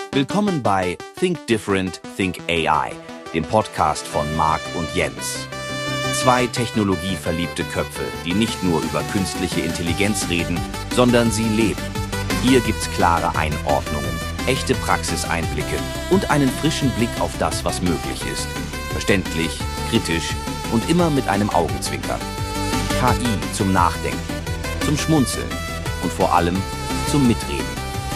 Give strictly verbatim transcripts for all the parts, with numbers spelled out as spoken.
Willkommen bei Think Different, Think A I, dem Podcast von Marc und Jens. Zwei technologieverliebte Köpfe, die nicht nur über künstliche Intelligenz reden, sondern sie leben. Hier gibt's klare Einordnungen, echte Praxiseinblicke und einen frischen Blick auf das, was möglich ist. Verständlich, kritisch und immer mit einem Augenzwinkern. K I zum Nachdenken, zum Schmunzeln und vor allem zum Mitreden.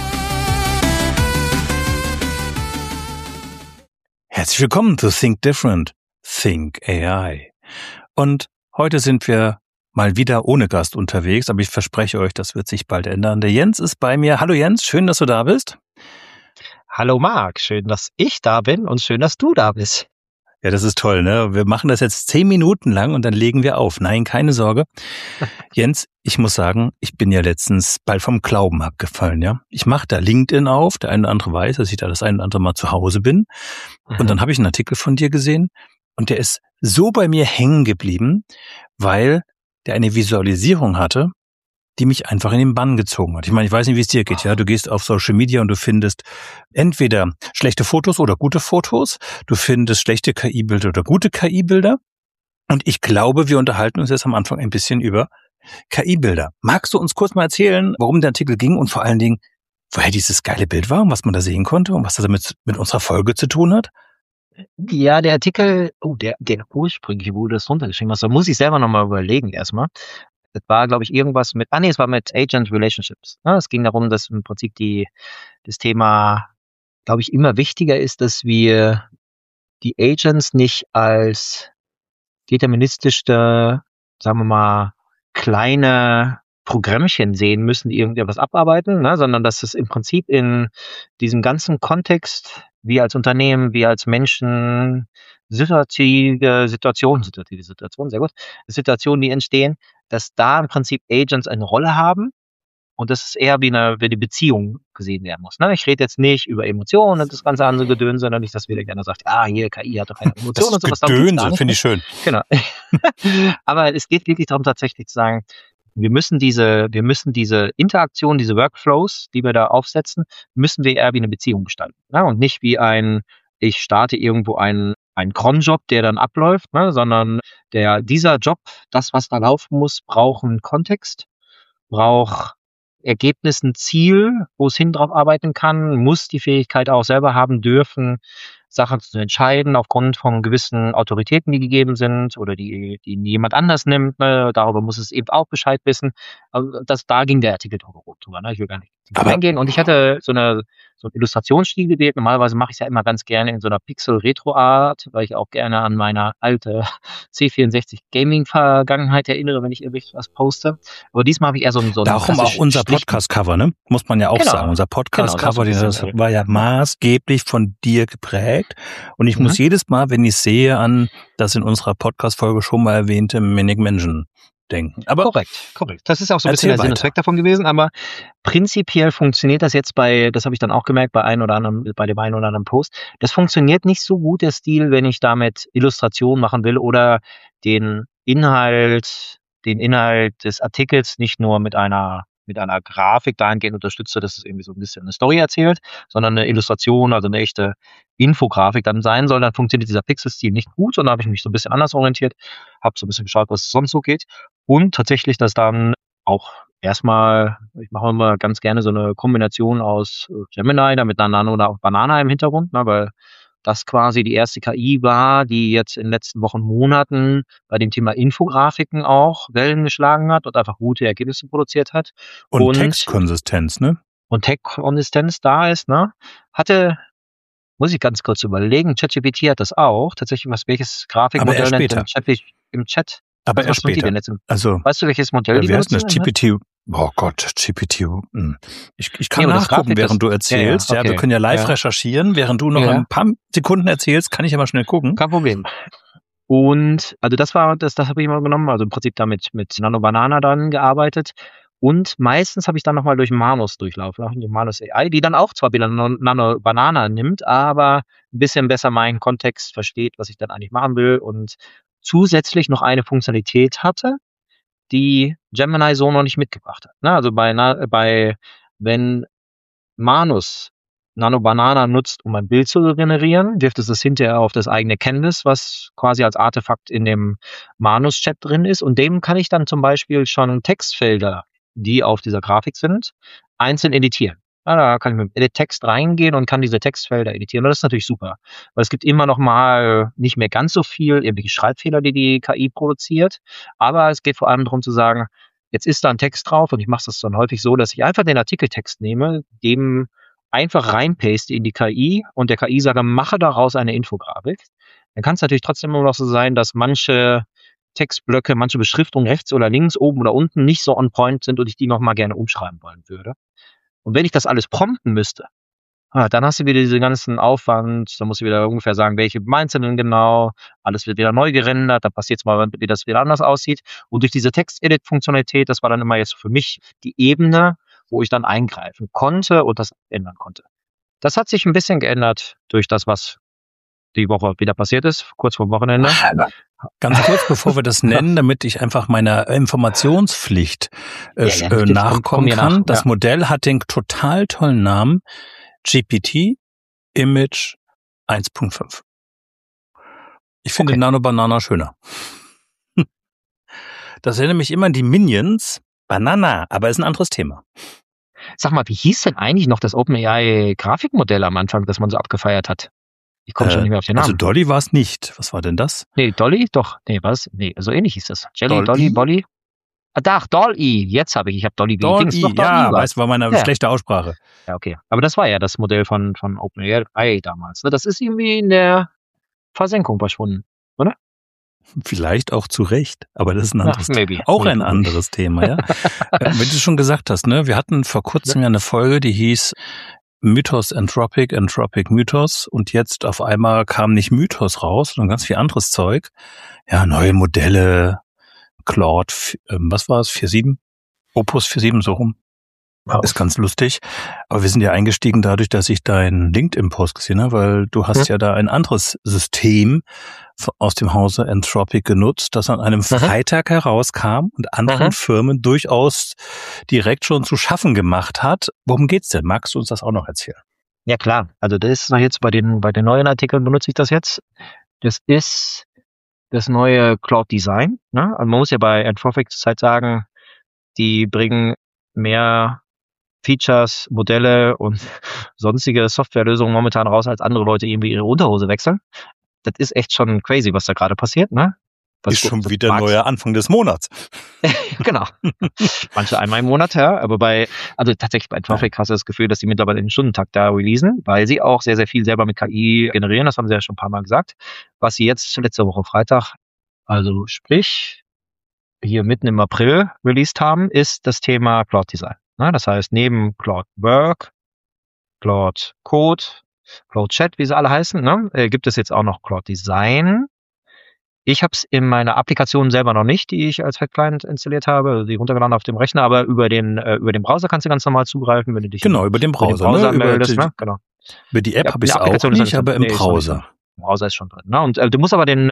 Herzlich willkommen zu Think Different, Think A I. Und heute sind wir mal wieder ohne Gast unterwegs, aber ich verspreche euch, das wird sich bald ändern. Der Jens ist bei mir. Hallo Jens, schön, dass du da bist. Hallo Marc, schön, dass ich da bin und schön, dass du da bist. Ja, das ist toll, ne? Wir machen das jetzt zehn Minuten lang und dann legen wir auf. Nein, keine Sorge. Jens, ich muss sagen, ich bin ja letztens bald vom Glauben abgefallen, ja. Ich mache da LinkedIn auf, der eine oder andere weiß, dass ich da das eine oder andere Mal zu Hause bin. Und dann habe ich einen Artikel von dir gesehen und der ist so bei mir hängen geblieben, weil der eine Visualisierung hatte, die mich einfach in den Bann gezogen hat. Ich meine, ich weiß nicht, wie es dir geht, ja. Du gehst auf Social Media und du findest entweder schlechte Fotos oder gute Fotos. Du findest schlechte K I-Bilder oder gute K I-Bilder. Und ich glaube, wir unterhalten uns jetzt am Anfang ein bisschen über K I-Bilder. Magst du uns kurz mal erzählen, worum der Artikel ging und vor allen Dingen, woher dieses geile Bild war und was man da sehen konnte und was das damit mit unserer Folge zu tun hat? Ja, der Artikel, oh, der, der ursprüngliche, wo du das runtergeschrieben hast, da muss ich selber nochmal überlegen erstmal. Das war, glaube ich, irgendwas mit, ah nee, es war mit Agent Relationships. Ja, es ging darum, dass im Prinzip die, das Thema, glaube ich, immer wichtiger ist, dass wir die Agents nicht als deterministische, sagen wir mal, kleine Programmchen sehen müssen, die irgendetwas abarbeiten, ne, sondern dass es im Prinzip in diesem ganzen Kontext, wir als Unternehmen, wir als Menschen, situative Situationen, situative Situationen, sehr gut, Situationen, die entstehen, dass da im Prinzip Agents eine Rolle haben und das ist eher wie eine, wie eine Beziehung gesehen werden muss. Ne? Ich rede jetzt nicht über Emotionen und das ganze andere Gedöns, sondern nicht, dass wieder einer sagt, ah, hier, K I hat doch keine Emotionen und sowas. Gedöns, finde ich schön. Genau. Aber es geht wirklich darum, tatsächlich zu sagen, wir müssen diese, wir müssen diese Interaktion, diese Workflows, die wir da aufsetzen, müssen wir eher wie eine Beziehung gestalten. Ne? Und nicht wie ein, ich starte irgendwo einen, einen Cron-Job, der dann abläuft, ne? Sondern der, dieser Job, das, was da laufen muss, braucht einen Kontext, braucht Ergebnis, ein Ziel, wo es hin drauf arbeiten kann, muss die Fähigkeit auch selber haben dürfen, Sachen zu entscheiden aufgrund von gewissen Autoritäten, die gegeben sind oder die, die jemand anders nimmt. Ne? Darüber muss es eben auch Bescheid wissen. Also das, da ging der Artikel drüber. Ne? Ich will gar nicht reingehen. Und ich hatte so eine so einen Illustrationsstil gewählt. Normalerweise mache ich es ja immer ganz gerne in so einer Pixel-Retro-Art, weil ich auch gerne an meine alte C vierundsechzig Gaming-Vergangenheit erinnere, wenn ich irgendwas poste. Aber diesmal habe ich eher so ein... So Darum auch unser Podcast-Cover, ne? Muss man ja auch genau. sagen. Unser Podcast-Cover, genau, das, das war ja maßgeblich von dir geprägt. Und ich mhm. muss jedes Mal, wenn ich sehe, an das in unserer Podcast-Folge schon mal erwähnte Manic Mansion denken. Aber korrekt, korrekt. Das ist auch so ein bisschen der Sinn und Zweck davon gewesen, aber prinzipiell funktioniert das jetzt bei, das habe ich dann auch gemerkt, bei ein oder anderen, bei dem einen oder anderen Post, das funktioniert nicht so gut, der Stil, wenn ich damit Illustration machen will oder den Inhalt, den Inhalt des Artikels nicht nur mit einer mit einer Grafik dahingehend unterstütze, dass es irgendwie so ein bisschen eine Story erzählt, sondern eine Illustration, also eine echte Infografik dann sein soll, dann funktioniert dieser Pixel-Stil nicht gut, sondern habe ich mich so ein bisschen anders orientiert, habe so ein bisschen geschaut, was sonst so geht und tatsächlich das dann auch erstmal, ich mache immer ganz gerne so eine Kombination aus Gemini, da mit einer Nano oder auch Banana im Hintergrund, ne, weil das quasi die erste K I war, die jetzt in den letzten Wochen, Monaten bei dem Thema Infografiken auch Wellen geschlagen hat und einfach gute Ergebnisse produziert hat. Und, und Textkonsistenz, ne? Und Textkonsistenz da ist, ne? Hatte, muss ich ganz kurz überlegen, ChatGPT hat das auch. Tatsächlich, was welches Grafikmodell nennt im Chat? Im Chat Aber erst später. Also, weißt du, welches Modell die benutzen? Das G P T. Oh Gott, G P T. Ich, ich kann ja, nachgucken, während du erzählst. Ja, ja, okay. ja, wir können ja live ja. recherchieren. Während du noch ja. ein paar Sekunden erzählst, kann ich ja mal schnell gucken. Kein Problem. Und also das war, das, das habe ich mal genommen. Also im Prinzip damit mit Nano Banana dann gearbeitet. Und meistens habe ich dann nochmal durch Manus durchlaufen, durch Manus A I, die dann auch zwar wieder Nano Banana nimmt, aber ein bisschen besser meinen Kontext versteht, was ich dann eigentlich machen will und zusätzlich noch eine Funktionalität hatte, die Gemini so noch nicht mitgebracht hat. Ne? Also bei, bei wenn Manus Nano Banana nutzt, um ein Bild zu generieren, wirft es das hinterher auf das eigene Canvas, was quasi als Artefakt in dem Manus-Chat drin ist. Und dem kann ich dann zum Beispiel schon Textfelder, die auf dieser Grafik sind, einzeln editieren. Ja, da kann ich mit dem Edit-Text reingehen und kann diese Textfelder editieren. Und das ist natürlich super, weil es gibt immer noch mal nicht mehr ganz so viel irgendwelche Schreibfehler, die die K I produziert. Aber es geht vor allem darum zu sagen, jetzt ist da ein Text drauf und ich mache das dann häufig so, dass ich einfach den Artikeltext nehme, dem einfach reinpaste in die K I und der K I sage, mache daraus eine Infografik. Dann kann es natürlich trotzdem immer noch so sein, dass manche Textblöcke, manche Beschriftungen rechts oder links, oben oder unten nicht so on point sind und ich die nochmal gerne umschreiben wollen würde. Und wenn ich das alles prompten müsste, ah, dann hast du wieder diesen ganzen Aufwand, dann musst du wieder ungefähr sagen, welche Einzelnen genau, alles wird wieder neu gerendert, da passiert es mal, wie das wieder anders aussieht. Und durch diese Text-Edit-Funktionalität, das war dann immer jetzt für mich die Ebene, wo ich dann eingreifen konnte und das ändern konnte. Das hat sich ein bisschen geändert durch das, was die Woche wieder passiert ist, kurz vor dem Wochenende. Ganz kurz, bevor wir das nennen, damit ich einfach meiner Informationspflicht äh, Ja, ja, äh, nachkommen komm kann. nach, Das ja. Modell hat den total tollen Namen G P T Image eins Punkt fünf. Ich finde Okay. Nano Banana schöner. Das erinnert mich immer an die Minions. Banana, aber ist ein anderes Thema. Sag mal, wie hieß denn eigentlich noch das OpenAI-Grafikmodell am Anfang, das man so abgefeiert hat? Ich komme schon Äh, nicht mehr auf den Namen. Also Dolly war es nicht. Was war denn das? Nee, Dolly? Doch. Nee, was? Nee, so ähnlich hieß das. Jelly, Dolly? Dolly, Bolly? Ah, doch, Dolly. Jetzt habe ich, ich habe Dolly Dolly, Dings, doch, Dolly ja, war's. weißt du, war meine Ja. schlechte Aussprache. Ja, okay. Aber das war ja das Modell von, von OpenAI damals. Ne? Das ist irgendwie in der Versenkung verschwunden. Vielleicht auch zu Recht, aber das ist ein Ach, anderes maybe. Auch ein Maybe. anderes Thema, ja. äh, wenn du schon gesagt hast, ne, wir hatten vor kurzem ja eine Folge, die hieß Mythos Anthropic, Anthropic Mythos und jetzt auf einmal kam nicht Mythos raus, sondern ganz viel anderes Zeug. Ja, neue Modelle, Claude, ähm, was war es, vier Punkt sieben? Opus vier Punkt sieben, so rum. Wow. Ist ganz lustig. Aber wir sind ja eingestiegen dadurch, dass ich deinen LinkedIn-Post gesehen habe, weil du hast Hm. ja da ein anderes System aus dem Hause Anthropic genutzt, das an einem Freitag herauskam und anderen Mhm. Firmen durchaus direkt schon zu schaffen gemacht hat. Worum geht's denn? Magst du uns das auch noch erzählen? Ja, klar. Also das ist noch jetzt bei den, bei den neuen Artikeln benutze ich das jetzt. Das ist das neue Cloud Design. Ne? Also man muss ja bei Anthropic zurzeit sagen, die bringen mehr Features, Modelle und sonstige Softwarelösungen momentan raus, als andere Leute irgendwie ihre Unterhose wechseln. Das ist echt schon crazy, was da gerade passiert, ne? Was Ist schon das wieder mag's- neuer Anfang des Monats. Genau. Manche einmal im Monat, ja. Aber bei, also tatsächlich bei Anthropic hast du das Gefühl, dass die mittlerweile den Stundentakt da releasen, weil sie auch sehr, sehr viel selber mit K I generieren. Das haben sie ja schon ein paar Mal gesagt. Was sie jetzt letzte Woche Freitag, also sprich, hier mitten im April released haben, ist das Thema Cloud Design. Na, das heißt, neben Cloud Work, Cloud Code, Cloud Chat, wie sie alle heißen, ne, äh, gibt es jetzt auch noch Cloud Design. Ich habe es in meiner Applikation selber noch nicht, die ich als Web-Client installiert habe, die runtergeladen auf dem Rechner, aber über den äh, über den Browser kannst du ganz normal zugreifen, wenn du dich Genau, über den über den Browser. Browser ne? Über, meldest. die, Ne? Genau. über die App Ja, habe ich es die auch Applikation ist nicht, noch aber im nee, ist noch nicht Browser. drin. Im Browser ist schon drin. Ne? Und äh, du musst aber den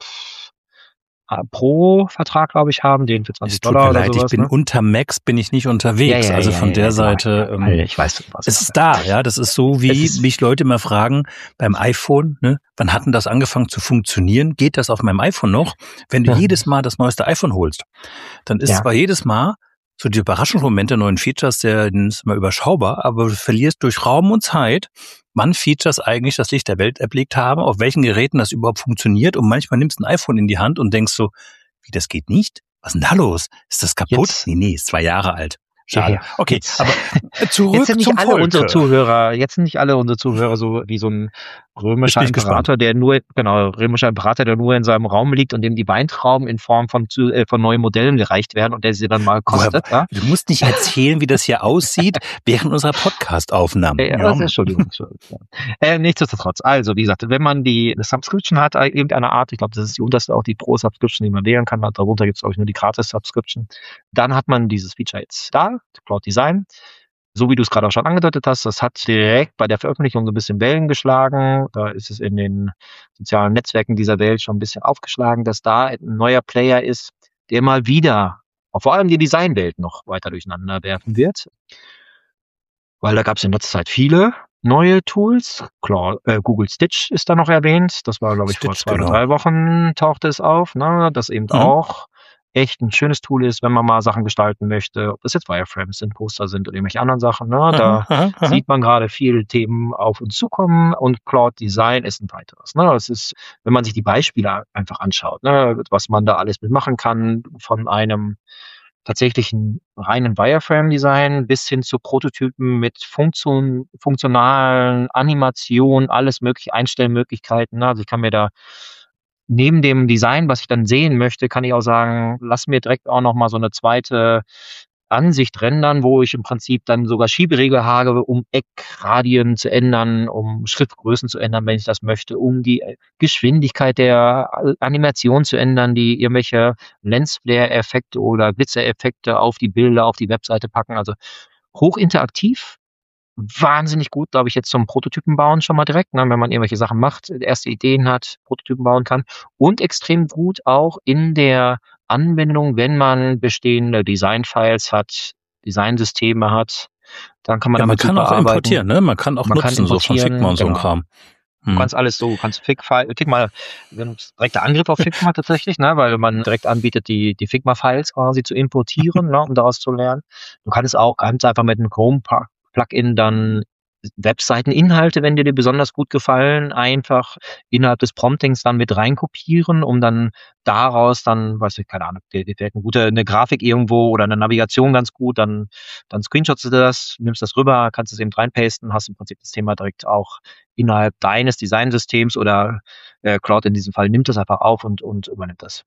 äh, Pro-Vertrag, glaube ich, haben, den für Es zwanzig tut Dollar mir oder leid, sowas. ich bin ne? unter Macs, bin ich nicht unterwegs. Ja, ja, also ja, von ja, der ja, Seite, ja, ähm, ja, ich weiß, was es ist da, ja. Das ist so, Es wie ist- mich Leute immer fragen, beim iPhone, ne, wann hat denn das angefangen zu funktionieren? Geht das auf meinem iPhone noch? Wenn du Ja. jedes Mal das neueste iPhone holst, dann ist Ja. zwar jedes Mal so die Überraschungsmomente neuen Features, der ist immer überschaubar, aber du verlierst durch Raum und Zeit, wann Features eigentlich das Licht der Welt erblickt haben, auf welchen Geräten das überhaupt funktioniert und manchmal nimmst du ein iPhone in die Hand und denkst so, wie, das geht nicht? Was ist denn da los? Ist das kaputt? Jetzt- nee, nee, ist zwei Jahre alt. Schade. Ja, ja. Okay, Jetzt- aber zurück Jetzt sind nicht zum alle Volke. unsere Zuhörer, jetzt sind nicht alle unsere Zuhörer so wie so ein römischer Jetzt bin ich Imperator, der nur, genau, römischer Imperator, der nur in seinem Raum liegt und dem die Weintrauben in Form von, zu- äh, von neuen Modellen gereicht werden und der sie dann mal kostet. Ja? Du musst nicht erzählen, wie das hier aussieht, während unserer Podcast-Aufnahmen. Ja, ja. Entschuldigung. Entschuldigung. äh, nichtsdestotrotz, also wie gesagt, wenn man die eine Subscription hat, äh, irgendeiner Art, ich glaube, das ist die unterste auch die Pro-Subscription, die man wählen kann, darunter gibt es glaube ich nur die Gratis-Subscription, dann hat man dieses Feature jetzt da, Cloud Design. So wie du es gerade auch schon angedeutet hast, das hat direkt bei der Veröffentlichung so ein bisschen Wellen geschlagen. Da ist es in den sozialen Netzwerken dieser Welt schon ein bisschen aufgeschlagen, dass da ein neuer Player ist, der mal wieder, vor allem die Designwelt noch weiter durcheinander werfen wird. Weil da gab es in letzter Zeit viele, neue Tools. Klar, äh, Google Stitch ist da noch erwähnt. Das war, glaube ich, vor Stitch, zwei oder genau. drei Wochen tauchte es auf, ne? Das eben Mhm. auch echt ein schönes Tool ist, wenn man mal Sachen gestalten möchte, ob das jetzt Wireframes sind, Poster sind oder irgendwelche anderen Sachen, ne? Aha, Da aha, aha. sieht man gerade viele Themen auf uns zukommen und Cloud Design ist ein weiteres, ne? Das ist, wenn man sich die Beispiele einfach anschaut, ne, was man da alles mitmachen kann, von einem tatsächlichen reinen Wireframe-Design bis hin zu Prototypen mit Funktion, funktionalen Animationen, alles mögliche, Einstellmöglichkeiten, ne? Also ich kann mir da neben dem Design, was ich dann sehen möchte, kann ich auch sagen, lass mir direkt auch noch mal so eine zweite Ansicht rendern, wo ich im Prinzip dann sogar Schieberegler habe, um Eckradien zu ändern, um Schriftgrößen zu ändern, wenn ich das möchte, um die äh, Geschwindigkeit der A- Animation zu ändern, die irgendwelche Lensflare-Effekte oder Glitzereffekte auf die Bilder, auf die Webseite packen. Also hochinteraktiv, wahnsinnig gut, glaube ich, jetzt zum Prototypen bauen schon mal direkt, ne, wenn man irgendwelche Sachen macht, erste Ideen hat, Prototypen bauen kann. Und extrem gut auch in der Anwendung, wenn man bestehende Design-Files hat, Designsysteme hat, dann kann man Ja, man damit kann super auch arbeiten. importieren, ne? Man kann auch Man kann nutzen, so von Figma importieren, und so ein genau. Kram. Du Hm. kannst alles so, du kannst Figma, Figma, wir haben direkter Angriff auf Figma tatsächlich, ne, weil man direkt anbietet, die, die Figma-Files quasi zu importieren, ne, um daraus zu lernen. Du kannst auch ganz einfach mit einem Chrome-Plugin dann Webseiteninhalte, wenn dir die besonders gut gefallen, einfach innerhalb des Promptings dann mit reinkopieren, um dann daraus dann, weiß ich, keine Ahnung, dir, dir fällt eine gute, eine Grafik irgendwo oder eine Navigation ganz gut, dann, dann screenshotst du das, nimmst das rüber, kannst es eben reinpasten, hast im Prinzip das Thema direkt auch innerhalb deines Designsystems oder äh, Cloud in diesem Fall nimmt das einfach auf und, und übernimmt das.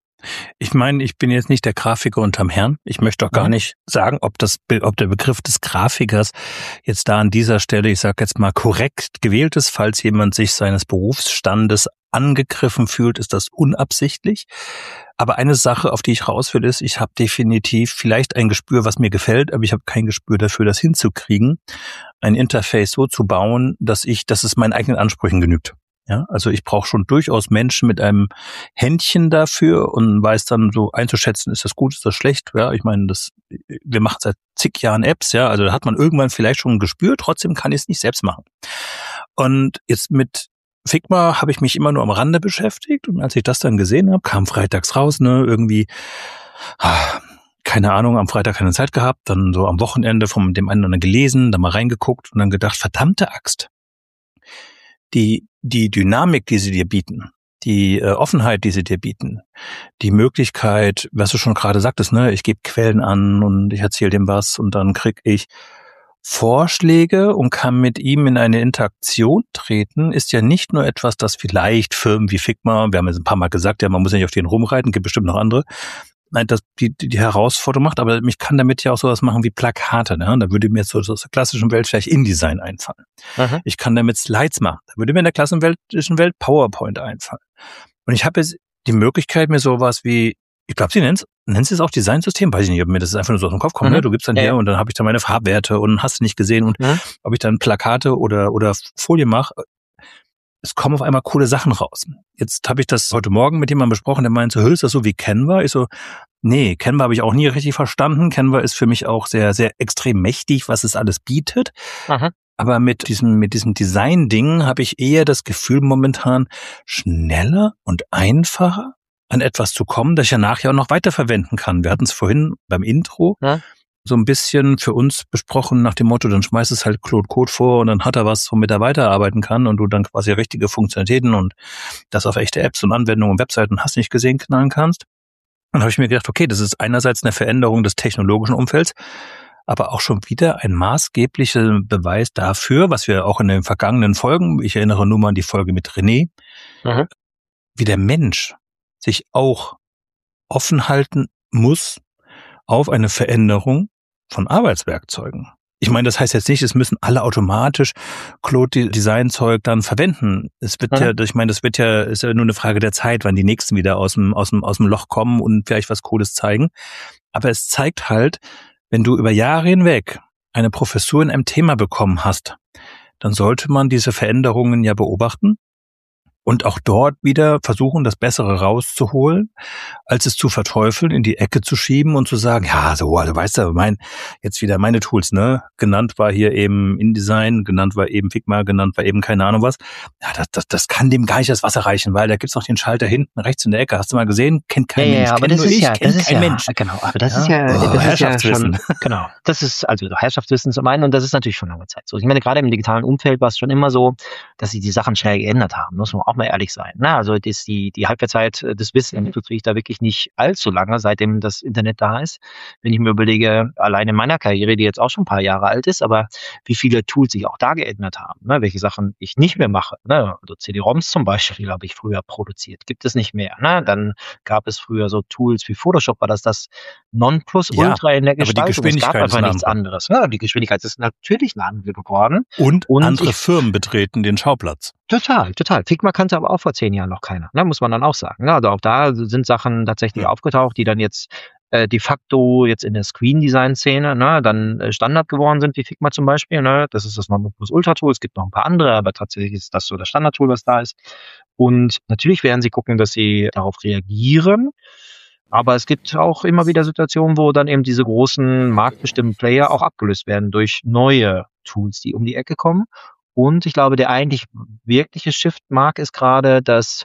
Ich meine, ich bin jetzt nicht der Grafiker unterm Herrn. Ich möchte auch gar Mhm. nicht sagen, ob das, ob der Begriff des Grafikers jetzt da an dieser Stelle, ich sage jetzt mal, korrekt gewählt ist. Falls jemand sich seines Berufsstandes angegriffen fühlt, ist das unabsichtlich. Aber eine Sache, auf die ich raus will, ist, ich habe definitiv vielleicht ein Gespür, was mir gefällt, aber ich habe kein Gespür dafür, das hinzukriegen, ein Interface so zu bauen, dass ich, dass es meinen eigenen Ansprüchen genügt. Ja, also ich brauche schon durchaus Menschen mit einem Händchen dafür und weiß dann so einzuschätzen, ist das gut, ist das schlecht? Ja, ich meine, das, wir machen seit zig Jahren Apps, ja, also da hat man irgendwann vielleicht schon gespürt, trotzdem kann ich es nicht selbst machen. Und jetzt mit Figma habe ich mich immer nur am Rande beschäftigt und als ich das dann gesehen habe, kam freitags raus, ne, irgendwie, ah, keine Ahnung, am Freitag keine Zeit gehabt, dann so am Wochenende von dem einen oder anderen gelesen, dann mal reingeguckt und dann gedacht, verdammte Axt. Die, die Dynamik, die sie dir bieten, die äh, Offenheit, die sie dir bieten, die Möglichkeit, was du schon gerade sagtest, ne, ich gebe Quellen an und ich erzähle dem was und dann krieg ich Vorschläge und kann mit ihm in eine Interaktion treten, ist ja nicht nur etwas, das vielleicht Firmen wie Figma, wir haben jetzt ein paar Mal gesagt, ja, man muss ja nicht auf den rumreiten, gibt bestimmt noch andere, nein, das die, die Herausforderung macht, aber ich kann damit ja auch sowas machen wie Plakate, ne? Da würde mir jetzt so aus der klassischen Welt vielleicht InDesign einfallen. Mhm. Ich kann damit Slides machen. Da würde mir in der klassischen Welt PowerPoint einfallen. Und ich habe jetzt die Möglichkeit, mir sowas wie, ich glaube, sie nennt es es auch Designsystem, weiß ich nicht, ob mir das einfach nur so aus dem Kopf kommt, Mhm. ne? Du gibst dann Ja, her ja. und dann habe ich da meine Farbwerte und hast nicht gesehen und Mhm. ob ich dann Plakate oder oder Folie mache, es kommen auf einmal coole Sachen raus. Jetzt habe ich das heute Morgen mit jemandem besprochen, der meinte, so, ist das so wie Canva? Ich so, nee, Canva habe ich auch nie richtig verstanden. Canva ist für mich auch sehr, sehr extrem mächtig, was es alles bietet. Mhm. Aber mit diesem, mit diesem Design-Ding habe ich eher das Gefühl momentan, schneller und einfacher an etwas zu kommen, das ich ja nachher auch noch weiterverwenden kann. Wir hatten es vorhin beim Intro Ja. so ein bisschen für uns besprochen nach dem Motto, dann schmeißt es halt Claude Code vor und dann hat er was, womit er weiterarbeiten kann und du dann quasi richtige Funktionalitäten und das auf echte Apps und Anwendungen und Webseiten hast nicht gesehen knallen kannst. Dann habe ich mir gedacht, okay, das ist einerseits eine Veränderung des technologischen Umfelds, aber auch schon wieder ein maßgeblicher Beweis dafür, was wir auch in den vergangenen Folgen, ich erinnere nur mal an die Folge mit René, Mhm. wie der Mensch sich auch offen halten muss auf eine Veränderung von Arbeitswerkzeugen. Ich meine, das heißt jetzt nicht, es müssen alle automatisch Claude-Design-Zeug dann verwenden. Es wird Mhm. ja, ich meine, das wird ja, ist ja nur eine Frage der Zeit, wann die nächsten wieder aus dem, aus dem, aus dem Loch kommen und vielleicht was Cooles zeigen. Aber es zeigt halt, wenn du über Jahre hinweg eine Professur in einem Thema bekommen hast, dann sollte man diese Veränderungen ja beobachten und auch dort wieder versuchen, das Bessere rauszuholen, als es zu verteufeln, in die Ecke zu schieben und zu sagen, ja, so, also weißt du, mein, jetzt wieder meine Tools, ne? Genannt war hier eben InDesign, genannt war eben Figma, genannt war eben keine Ahnung was. Ja, das, das, das kann dem gar nicht das Wasser reichen, weil da gibt's noch den Schalter hinten rechts in der Ecke. Hast du mal gesehen? Kennt kein ja, Mensch. Ja, aber kennt das nur ist ich, ja, kennt das ist kein ja, Mensch. genau, aber das Ja? ist ja, Oh, das ist ja Herrschaftswissen. schon, genau, das ist also Herrschaftswissen zum einen und das ist natürlich schon lange Zeit so. Ich meine, gerade im digitalen Umfeld war es schon immer so, dass sich die Sachen schnell geändert haben, muss man auch mal ehrlich sein. Na, also das, die, die Halbwertszeit des Wissens beträgt da wirklich nicht allzu lange, seitdem das Internet da ist. Wenn ich mir überlege, allein in meiner Karriere, die jetzt auch schon ein paar Jahre alt ist, aber wie viele Tools sich auch da geändert haben, ne? Welche Sachen ich nicht mehr mache. Ne? Also C D-ROMs zum Beispiel habe ich früher produziert, gibt es nicht mehr. Ne? Dann gab es früher so Tools wie Photoshop, war das das Nonplusultra Ja, in der aber die Gestaltung. Es gab Geschwindigkeit ist einfach eine nichts andere. anderes. Ja, die Geschwindigkeit ist natürlich eine andere geworden. Und, Und andere ich- Firmen betreten den Schauplatz. Total, total. Figma kannte aber auch vor zehn Jahren noch keiner, ne? Muss man dann auch sagen. Ne? Also auch da sind Sachen tatsächlich Ja. aufgetaucht, die dann jetzt äh, de facto jetzt in der Screen-Design-Szene ne, dann äh, Standard geworden sind, wie Figma zum Beispiel. Ne? Das ist das Nonplusultra-Tool. Es gibt noch ein paar andere, aber tatsächlich ist das so das Standard-Tool, was da ist. Und natürlich werden sie gucken, dass sie darauf reagieren. Aber es gibt auch immer wieder Situationen, wo dann eben diese großen marktbestimmten Player auch abgelöst werden durch neue Tools, die um die Ecke kommen. Und ich glaube, der eigentlich wirkliche Shift-Mark ist gerade, dass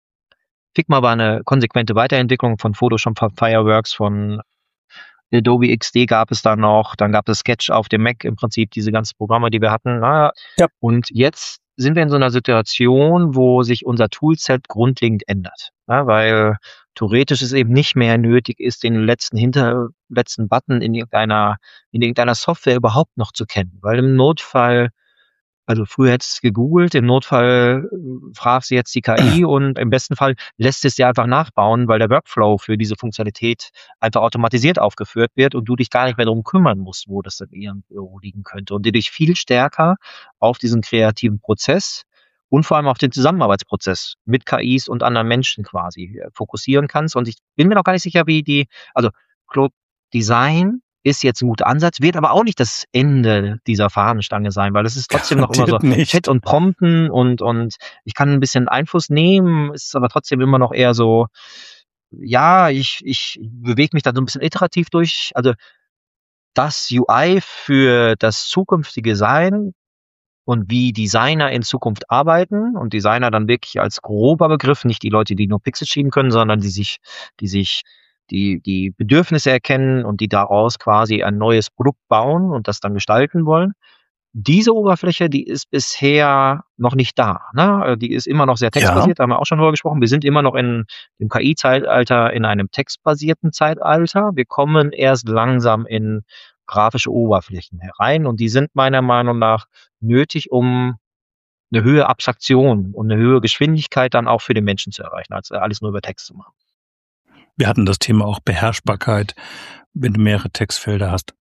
Figma war eine konsequente Weiterentwicklung von Photoshop, von Fireworks, von Adobe X D gab es da noch, dann gab es Sketch auf dem Mac, im Prinzip diese ganzen Programme, die wir hatten. Na, Ja. Und jetzt sind wir in so einer Situation, wo sich unser Toolset grundlegend ändert. Ja, weil theoretisch es eben nicht mehr nötig ist, den letzten hinter letzten Button in irgendeiner, in irgendeiner Software überhaupt noch zu kennen. Weil im Notfall, also früher hättest du es gegoogelt, im Notfall äh, fragst du jetzt die K I und im besten Fall lässt es dir einfach nachbauen, weil der Workflow für diese Funktionalität einfach automatisiert aufgeführt wird und du dich gar nicht mehr darum kümmern musst, wo das dann irgendwo liegen könnte und du dich viel stärker auf diesen kreativen Prozess und vor allem auf den Zusammenarbeitsprozess mit K Is und anderen Menschen quasi äh, fokussieren kannst. Und ich bin mir noch gar nicht sicher, wie die, also Claude Design ist jetzt ein guter Ansatz, wird aber auch nicht das Ende dieser Fahnenstange sein, weil es ist trotzdem noch immer so Garantiert nicht. Chat und Prompten und, und ich kann ein bisschen Einfluss nehmen, ist aber trotzdem immer noch eher so, ja, ich, ich bewege mich da so ein bisschen iterativ durch. Also das U I für das zukünftige Sein und wie Designer in Zukunft arbeiten und Designer dann wirklich als grober Begriff, nicht die Leute, die nur Pixel schieben können, sondern die sich, die sich die, die Bedürfnisse erkennen und die daraus quasi ein neues Produkt bauen und das dann gestalten wollen. Diese Oberfläche, die ist bisher noch nicht da. Ne? Die ist immer noch sehr textbasiert, da haben wir auch schon drüber gesprochen. Wir sind immer noch in dem K I-Zeitalter, in einem textbasierten Zeitalter. Wir kommen erst langsam in grafische Oberflächen herein und die sind meiner Meinung nach nötig, um eine höhere Abstraktion und eine höhere Geschwindigkeit dann auch für den Menschen zu erreichen, als alles nur über Text zu machen. Wir hatten das Thema auch Beherrschbarkeit, wenn du mehrere Textfelder hast.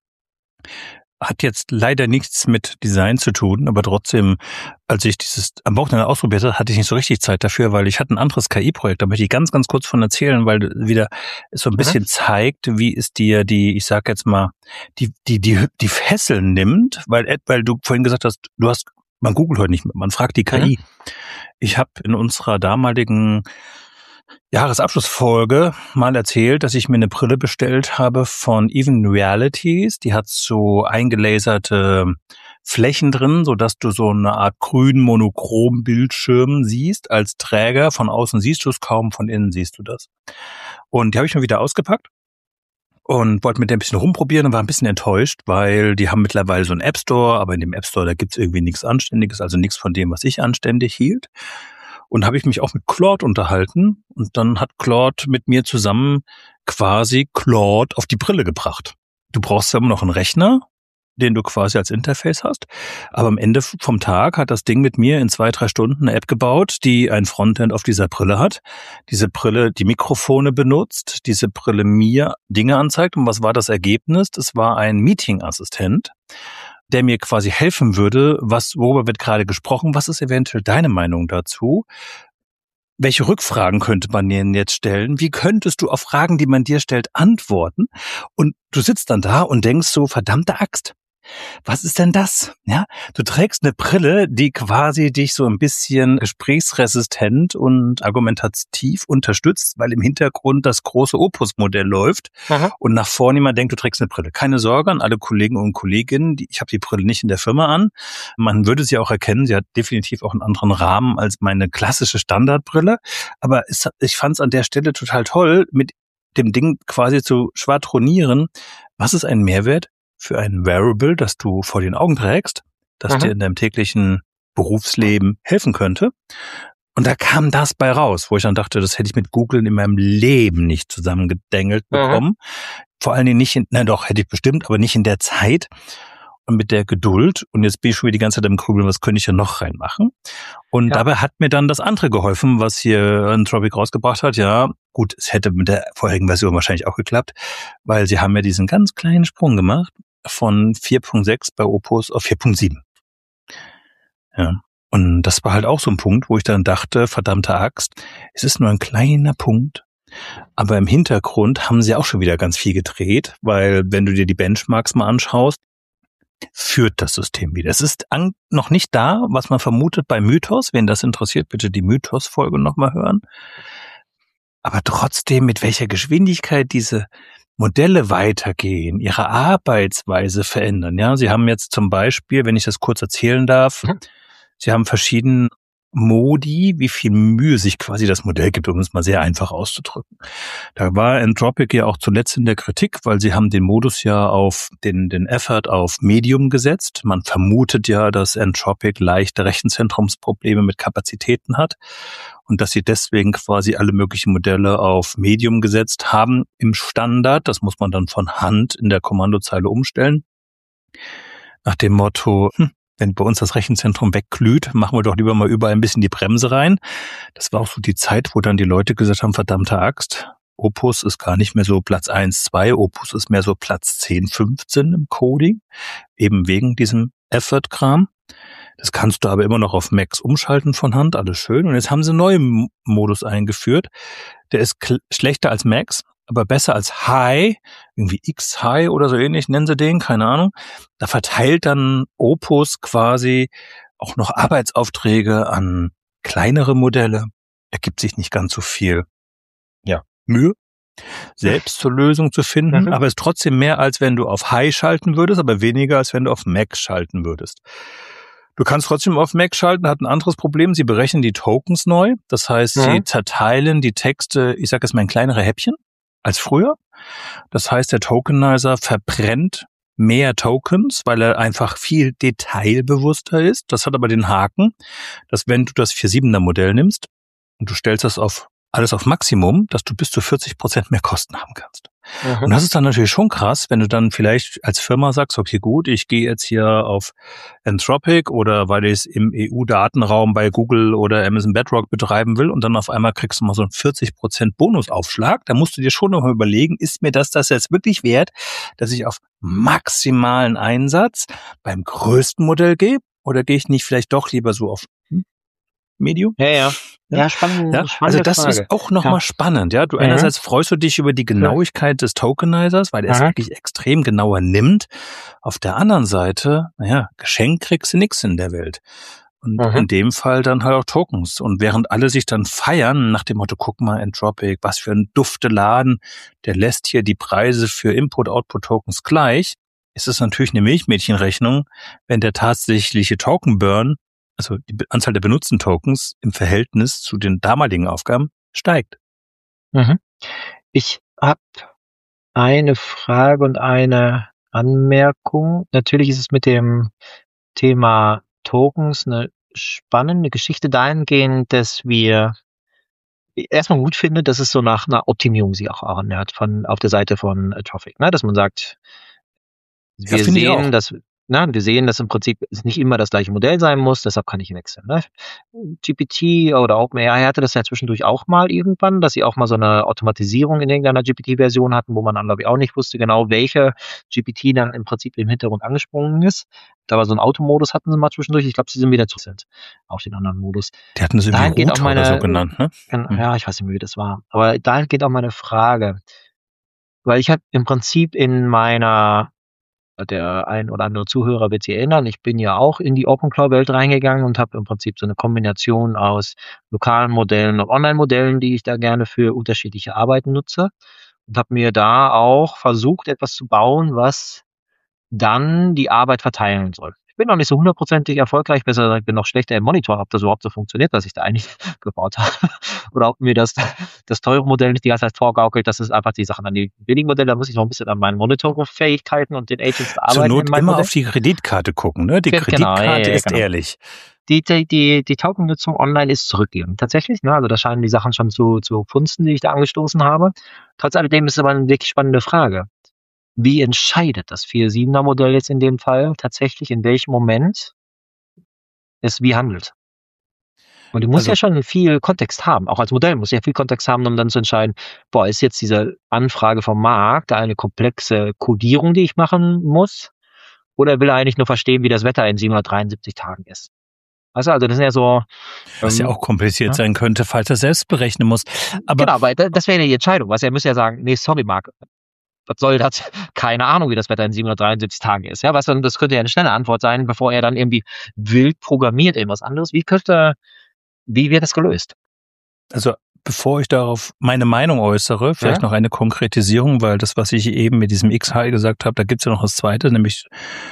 Hat jetzt leider nichts mit Design zu tun, aber trotzdem, als ich dieses am Wochenende ausprobiert habe, hatte ich nicht so richtig Zeit dafür, weil ich hatte ein anderes K I-Projekt, da möchte ich ganz, ganz kurz von erzählen, weil wieder es so ein bisschen mhm. zeigt, wie es dir die, ich sag jetzt mal, die, die, die, die Fesseln nimmt, weil, weil du vorhin gesagt hast, du hast, man googelt heute nicht mehr, man fragt die K I. Mhm. Ich habe in unserer damaligen Jahresabschlussfolge mal erzählt, dass ich mir eine Brille bestellt habe von Even Realities. Die hat so eingelaserte Flächen drin, so dass du so eine Art grünen monochrom Bildschirm siehst als Träger. Von außen siehst du es kaum, von innen siehst du das. Und die habe ich mir wieder ausgepackt und wollte mit der ein bisschen rumprobieren und war ein bisschen enttäuscht, weil die haben mittlerweile so einen App Store, aber in dem App Store, da gibt's irgendwie nichts Anständiges, also nichts von dem, was ich anständig hielt. Und habe ich mich auch mit Claude unterhalten und dann hat Claude mit mir zusammen quasi Claude auf die Brille gebracht. Du brauchst ja immer noch einen Rechner, den du quasi als Interface hast, aber am Ende vom Tag hat das Ding mit mir in zwei, drei Stunden eine App gebaut, die ein Frontend auf dieser Brille hat, diese Brille die Mikrofone benutzt, diese Brille mir Dinge anzeigt. Und was war das Ergebnis? Das war ein Meeting-Assistent, der mir quasi helfen würde, was, worüber wird gerade gesprochen, was ist eventuell deine Meinung dazu? Welche Rückfragen könnte man denen jetzt stellen? Wie könntest du auf Fragen, die man dir stellt, antworten? Und du sitzt dann da und denkst so, verdammte Axt, was ist denn das? Ja, du trägst eine Brille, die quasi dich so ein bisschen gesprächsresistent und argumentativ unterstützt, weil im Hintergrund das große Opus-Modell läuft Aha. und nach vorne jemand denkt, du trägst eine Brille. Keine Sorge an alle Kollegen und Kolleginnen, die, ich habe die Brille nicht in der Firma an. Man würde sie auch erkennen, sie hat definitiv auch einen anderen Rahmen als meine klassische Standardbrille. Aber es, ich fand es an der Stelle total toll, mit dem Ding quasi zu schwadronieren. Was ist ein Mehrwert für ein Wearable, das du vor den Augen trägst, das Aha. dir in deinem täglichen Berufsleben helfen könnte? Und da kam das bei raus, wo ich dann dachte, das hätte ich mit Google in meinem Leben nicht zusammengedengelt bekommen. Aha. Vor allen Dingen nicht, in, na doch, hätte ich bestimmt, aber nicht in der Zeit und mit der Geduld. Und jetzt bin ich schon wieder die ganze Zeit am Grübeln, was könnte ich ja noch reinmachen? Und ja. dabei hat mir dann das andere geholfen, was hier Entropic rausgebracht hat. Ja, gut, es hätte mit der vorherigen Version wahrscheinlich auch geklappt, weil sie haben ja diesen ganz kleinen Sprung gemacht von vier Punkt sechs bei Opus auf vier Punkt sieben. Ja. Und das war halt auch so ein Punkt, wo ich dann dachte, verdammte Axt, es ist nur ein kleiner Punkt, aber im Hintergrund haben sie auch schon wieder ganz viel gedreht, weil wenn du dir die Benchmarks mal anschaust, führt das System wieder. Es ist an, noch nicht da, was man vermutet bei Mythos. Wen das interessiert, bitte die Mythos-Folge nochmal hören. Aber trotzdem, mit welcher Geschwindigkeit diese Modelle weitergehen, ihre Arbeitsweise verändern. Ja, sie haben jetzt zum Beispiel, wenn ich das kurz erzählen darf, mhm. sie haben verschiedene Modi, wie viel Mühe sich quasi das Modell gibt, um es mal sehr einfach auszudrücken. Da war Entropic ja auch zuletzt in der Kritik, weil sie haben den Modus ja auf den, den Effort auf Medium gesetzt. Man vermutet ja, dass Entropic leichte Rechenzentrumsprobleme mit Kapazitäten hat und dass sie deswegen quasi alle möglichen Modelle auf Medium gesetzt haben im Standard. Das muss man dann von Hand in der Kommandozeile umstellen. Nach dem Motto, hm, wenn bei uns das Rechenzentrum wegglüht, machen wir doch lieber mal überall ein bisschen die Bremse rein. Das war auch so die Zeit, wo dann die Leute gesagt haben, verdammte Axt, Opus ist gar nicht mehr so Platz eins, zwei, Opus ist mehr so Platz zehn, fünfzehn im Coding, eben wegen diesem Effort-Kram. Das kannst du aber immer noch auf Max umschalten von Hand, alles schön. Und jetzt haben sie einen neuen Modus eingeführt, der ist kl- schlechter als Max, aber besser als High, irgendwie X-High oder so ähnlich, nennen sie den, keine Ahnung. Da verteilt dann Opus quasi auch noch Arbeitsaufträge an kleinere Modelle. Ergibt sich nicht ganz so viel, ja, Mühe, selbst zur Lösung zu finden, mhm. aber ist trotzdem mehr, als wenn du auf High schalten würdest, aber weniger, als wenn du auf Max schalten würdest. Du kannst trotzdem auf Mac schalten, hat ein anderes Problem. Sie berechnen die Tokens neu. Das heißt, mhm. sie zerteilen die Texte, ich sage jetzt mal in kleinere Häppchen als früher. Das heißt, der Tokenizer verbrennt mehr Tokens, weil er einfach viel detailbewusster ist. Das hat aber den Haken, dass wenn du das vier Komma siebener Modell nimmst und du stellst das auf alles auf Maximum, dass du bis zu vierzig Prozent mehr Kosten haben kannst. Mhm. Und das ist dann natürlich schon krass, wenn du dann vielleicht als Firma sagst, okay gut, ich gehe jetzt hier auf Entropic oder weil ich es im E U-Datenraum bei Google oder Amazon Bedrock betreiben will und dann auf einmal kriegst du mal so einen vierzig Prozent Bonusaufschlag. Da musst du dir schon noch mal überlegen, ist mir das das jetzt wirklich wert, dass ich auf maximalen Einsatz beim größten Modell gehe oder gehe ich nicht vielleicht doch lieber so auf hm, Medium? Ja, ja. Ja, spannend. Ja, also das Frage. Ist auch nochmal ja. spannend. Ja, du mhm. einerseits freust du dich über die Genauigkeit ja. des Tokenizers, weil er es wirklich extrem genauer nimmt. Auf der anderen Seite, naja, Geschenk kriegst du nix in der Welt. Und mhm. in dem Fall dann halt auch Tokens. Und während alle sich dann feiern nach dem Motto, guck mal, Entropic, was für ein dufte Laden, der lässt hier die Preise für Input-Output-Tokens gleich, ist es natürlich eine Milchmädchenrechnung, wenn der tatsächliche Token-Burn, also die Anzahl der benutzten Tokens im Verhältnis zu den damaligen Aufgaben steigt. Mhm. Ich habe eine Frage und eine Anmerkung. Natürlich ist es mit dem Thema Tokens eine spannende Geschichte dahingehend, dass wir erstmal gut finden, dass es so nach einer Optimierung sich auch annähert von auf der Seite von Entropic, ne? Dass man sagt, wir ja, sehen, dass Na, wir sehen, dass im Prinzip es nicht immer das gleiche Modell sein muss, deshalb kann ich wechseln. Ne? G P T oder OpenAI hatte das ja zwischendurch auch mal irgendwann, dass sie auch mal so eine Automatisierung in irgendeiner G P T-Version hatten, wo man dann, glaube ich, auch nicht wusste genau, welche G P T dann im Prinzip im Hintergrund angesprungen ist. Da war so ein Automodus, hatten sie mal zwischendurch. Ich glaube, sie sind wieder zurück sind auf den anderen Modus. Die hatten sie irgendwie Router meine, oder so genannt, ne? Ja, ich weiß nicht mehr, wie das war. Aber dahin geht auch meine Frage. Weil ich habe im Prinzip in meiner der ein oder andere Zuhörer wird sich erinnern, ich bin ja auch in die OpenClaw-Welt reingegangen und habe im Prinzip so eine Kombination aus lokalen Modellen und Online-Modellen, die ich da gerne für unterschiedliche Arbeiten nutze. Und habe mir da auch versucht, etwas zu bauen, was dann die Arbeit verteilen soll. Ich bin noch nicht so hundertprozentig erfolgreich, besser gesagt, ich bin noch schlechter im Monitor, ob das überhaupt so funktioniert, was ich da eigentlich gebaut habe. Oder ob mir das, das teure Modell nicht die ganze Zeit vorgaukelt, das ist einfach die Sache. An die billigen Modelle, da muss ich noch ein bisschen an meinen Monitorfähigkeiten und den Agents Zur arbeiten. Not in meinem immer Modell. auf die Kreditkarte gucken, ne? Die Ge- genau, Kreditkarte ja, ja, ist genau. ehrlich. Die, die, die, die Tokennutzung online ist zurückgehend. Tatsächlich, ne? Also da scheinen die Sachen schon zu, zu funzen, die ich da angestoßen habe. Trotz alledem ist es aber eine wirklich spannende Frage. Wie entscheidet das vier Punkt siebener Modell jetzt in dem Fall tatsächlich, in welchem Moment es wie handelt? Und du musst Also- ja schon viel Kontext haben. Auch als Modell musst du ja viel Kontext haben, um dann zu entscheiden, boah, ist jetzt diese Anfrage vom Markt eine komplexe Codierung, die ich machen muss? Oder will er eigentlich nur verstehen, wie das Wetter in siebenhundertdreiundsiebzig Tagen ist? Weißt du, also das sind ja so... Was ja ähm, auch kompliziert ja. sein könnte, falls er selbst berechnen muss. Aber Genau, weil da- das wäre ja die Entscheidung. Weißt du, er müsste ja sagen, nee, sorry, Marc, was soll das? Keine Ahnung, wie das Wetter in siebenhundertdreiundsiebzig Tagen ist. Ja, weißt du, das könnte ja eine schnelle Antwort sein, bevor er dann irgendwie wild programmiert irgendwas anderes. Wie könnte, wie wird das gelöst? also bevor ich darauf meine Meinung äußere, vielleicht Ja. noch eine Konkretisierung, weil das, was ich eben mit diesem X-High gesagt habe, da gibt's ja noch das Zweite, nämlich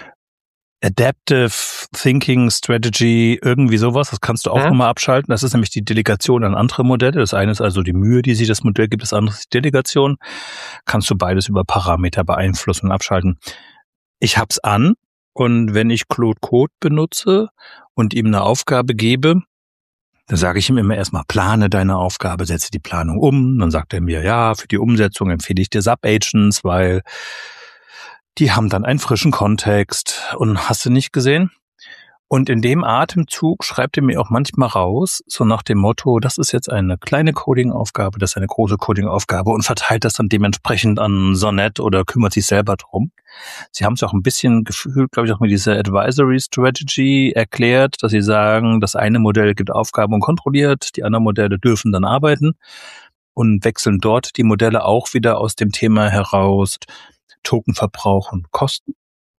Adaptive Thinking Strategy, irgendwie sowas. Das kannst du auch Ja. nochmal abschalten. Das ist nämlich die Delegation an andere Modelle. Das eine ist also die Mühe, die sich das Modell gibt, das andere ist die Delegation. Kannst du beides über Parameter beeinflussen und abschalten. Ich hab's an und wenn ich Claude Code benutze und ihm eine Aufgabe gebe, dann sage ich ihm immer erstmal, plane deine Aufgabe, setze die Planung um. Dann sagt er mir, ja, für die Umsetzung empfehle ich dir Sub-Agents, weil die haben dann einen frischen Kontext und hast du nicht gesehen? Und in dem Atemzug schreibt er mir auch manchmal raus, so nach dem Motto, das ist jetzt eine kleine Coding-Aufgabe, das ist eine große Coding-Aufgabe und verteilt das dann dementsprechend an Sonnet oder kümmert sich selber drum. Sie haben es auch ein bisschen gefühlt, glaube ich, auch mit dieser Advisory Strategy erklärt, dass sie sagen, das eine Modell gibt Aufgaben und kontrolliert, die anderen Modelle dürfen dann arbeiten und wechseln dort die Modelle auch wieder aus dem Thema heraus, Tokenverbrauch und Kosten.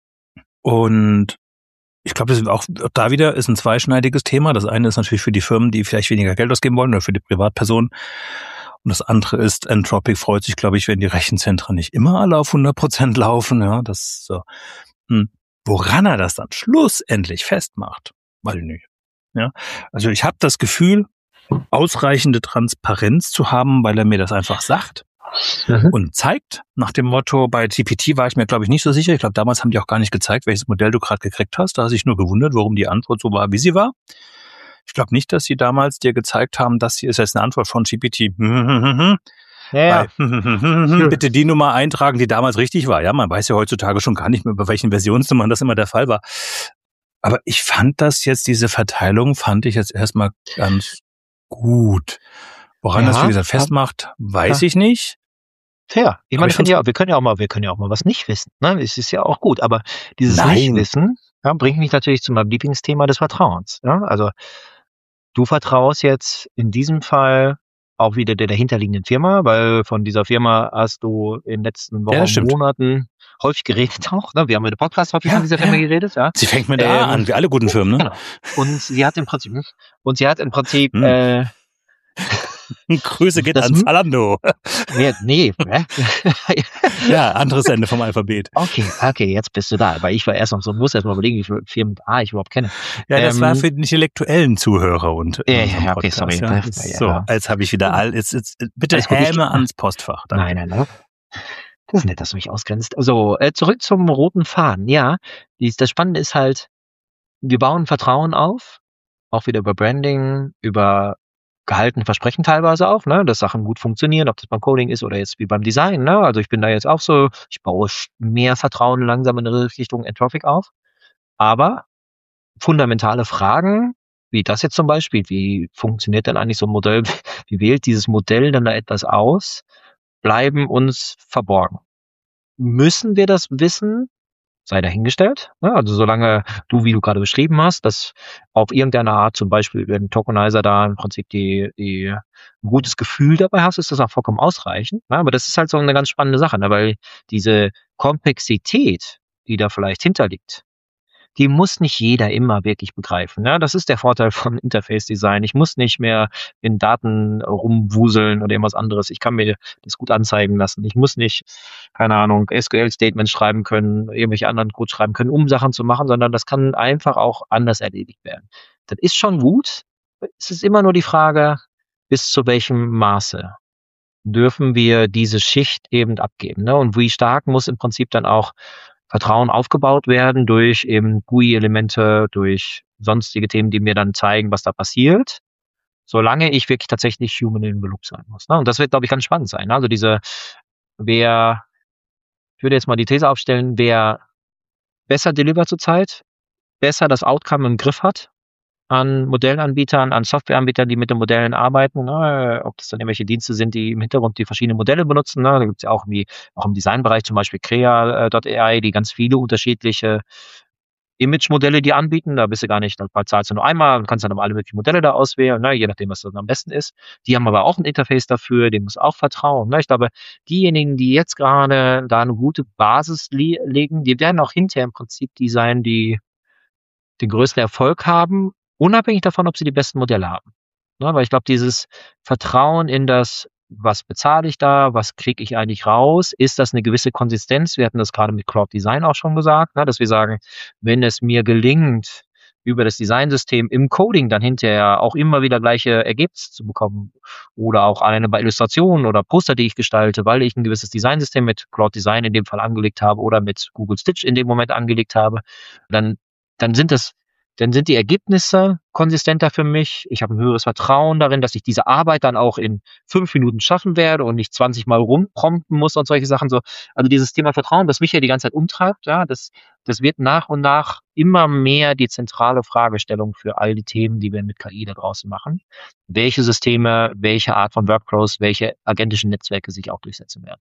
Und ich glaube, das ist auch da wieder ist ein zweischneidiges Thema. Das eine ist natürlich für die Firmen, die vielleicht weniger Geld ausgeben wollen, oder für die Privatpersonen. Und das andere ist, Anthropic freut sich, glaube ich, wenn die Rechenzentren nicht immer alle auf hundert Prozent laufen. Ja, das so. Hm. Woran er das dann schlussendlich festmacht, weiß ich nicht. Ja, also ich habe das Gefühl, ausreichende Transparenz zu haben, weil er mir das einfach sagt. Mhm. Und zeigt, nach dem Motto, bei G P T war ich mir, glaube ich, nicht so sicher. Ich glaube, damals haben die auch gar nicht gezeigt, welches Modell du gerade gekriegt hast. Da hast du dich nur gewundert, warum die Antwort so war, wie sie war. Ich glaube nicht, dass sie damals dir gezeigt haben, das hier ist jetzt eine Antwort von G P T. Ja, ja. Bitte die Nummer eintragen, die damals richtig war. Ja, man weiß ja heutzutage schon gar nicht mehr, bei welchen Versionsnummern das immer der Fall war. Aber ich fand das jetzt, diese Verteilung, fand ich jetzt erstmal ganz gut. Woran Ja, das, wie gesagt, festmacht, weiß ja. ich nicht. Fair. Ich Aber meine, ich ich finde ja, wir können ja auch mal, wir können ja auch mal was nicht wissen. Ne? Es ist ja auch gut. Aber dieses Nein. Nichtwissen ja, bringt mich natürlich zu meinem Lieblingsthema des Vertrauens. Ja? Also du vertraust jetzt in diesem Fall auch wieder der dahinterliegenden Firma, weil von dieser Firma hast du in den letzten Wochen, Ja, das stimmt. Monaten häufig geredet auch. Ne? Wir haben in dem Podcast häufig Ja, von dieser Firma ja. geredet. Ja? Sie fängt mit A Ähm, an, wie alle guten Firmen, ne? Genau. Und sie hat im Prinzip, und sie hat im Prinzip, Hm. äh, Grüße geht Das- an Zalando. nee, nee, hä? Ja, anderes Ende vom Alphabet. Okay, okay, jetzt bist du da. Weil ich war erst noch so, muss erst mal überlegen, wie viele Firmen mit A ich überhaupt kenne. Ja, das Ähm, war für den intellektuellen Zuhörer und Ja, ja, unserem ja, okay, Podcast, sorry. Ja. Das- ja, So, ja. als habe ich wieder all, jetzt, jetzt, bitte Alles gut, ich- Häme ans Postfach. Danke. Nein, nein, nein. Das ist nett, dass du mich ausgrenzt. So, äh, zurück zum roten Faden. Ja, dies, das Spannende ist halt, wir bauen Vertrauen auf, auch wieder über Branding, über gehaltene Versprechen teilweise auch, ne, dass Sachen gut funktionieren, ob das beim Coding ist oder jetzt wie beim Design, ne, also ich bin da jetzt auch so, ich baue sch- mehr Vertrauen langsam in Richtung Anthropic auf, aber fundamentale Fragen, wie das jetzt zum Beispiel, wie funktioniert denn eigentlich so ein Modell, wie wählt dieses Modell dann da etwas aus, bleiben uns verborgen. Müssen wir das wissen? Sei dahingestellt. Ne? Also solange du, wie du gerade beschrieben hast, dass auf irgendeine Art, zum Beispiel über den Tokenizer da im Prinzip die, die ein gutes Gefühl dabei hast, ist das auch vollkommen ausreichend. Ne? Aber das ist halt so eine ganz spannende Sache, ne? Weil diese Komplexität die da vielleicht hinterliegt, die muss nicht jeder immer wirklich begreifen. Ne? Das ist der Vorteil von Interface-Design. Ich muss nicht mehr in Daten rumwuseln oder irgendwas anderes. Ich kann mir das gut anzeigen lassen. Ich muss nicht, keine Ahnung, S Q L-Statements schreiben können, irgendwelche anderen Code schreiben können, um Sachen zu machen, sondern das kann einfach auch anders erledigt werden. Das ist schon gut. Es ist immer nur die Frage, bis zu welchem Maße dürfen wir diese Schicht eben abgeben. Ne? Und wie stark muss im Prinzip dann auch Vertrauen aufgebaut werden durch eben G U I-Elemente, durch sonstige Themen, die mir dann zeigen, was da passiert, solange ich wirklich tatsächlich human in the loop sein muss. Ne? Und das wird, glaube ich, ganz spannend sein. Also diese, wer, ich würde jetzt mal die These aufstellen, wer besser delivert zurzeit, besser das Outcome im Griff hat, an Modellanbietern, an Softwareanbietern, die mit den Modellen arbeiten, ne? Ob das dann irgendwelche Dienste sind, die im Hintergrund die verschiedenen Modelle benutzen. Ne? Da gibt es ja auch, irgendwie, auch im Designbereich zum Beispiel Crea Punkt A I, die ganz viele unterschiedliche Image-Modelle, die anbieten. Da bist du gar nicht, da zahlst du nur einmal und kannst dann aber alle möglichen Modelle da auswählen, ne? Je nachdem, was dann am besten ist. Die haben aber auch ein Interface dafür, dem muss auch vertrauen. Ne? Ich glaube, diejenigen, die jetzt gerade da eine gute Basis le- legen, die werden auch hinterher im Prinzip die sein, die den größten Erfolg haben, unabhängig davon, ob sie die besten Modelle haben. Ne, weil ich glaube, dieses Vertrauen in das, was bezahle ich da, was kriege ich eigentlich raus, ist das eine gewisse Konsistenz? Wir hatten das gerade mit Cloud Design auch schon gesagt, ne, dass wir sagen, wenn es mir gelingt, über das Designsystem im Coding dann hinterher auch immer wieder gleiche Ergebnisse zu bekommen oder auch alleine bei Illustrationen oder Poster, die ich gestalte, weil ich ein gewisses Designsystem mit Cloud Design in dem Fall angelegt habe oder mit Google Stitch in dem Moment angelegt habe, dann dann sind das, dann sind die Ergebnisse konsistenter für mich. Ich habe ein höheres Vertrauen darin, dass ich diese Arbeit dann auch in fünf Minuten schaffen werde und nicht zwanzig Mal rumprompten muss und solche Sachen. So, also dieses Thema Vertrauen, das mich ja die ganze Zeit umtreibt, ja, das, das wird nach und nach immer mehr die zentrale Fragestellung für all die Themen, die wir mit K I da draußen machen. Welche Systeme, welche Art von Workflows, welche agentischen Netzwerke sich auch durchsetzen werden.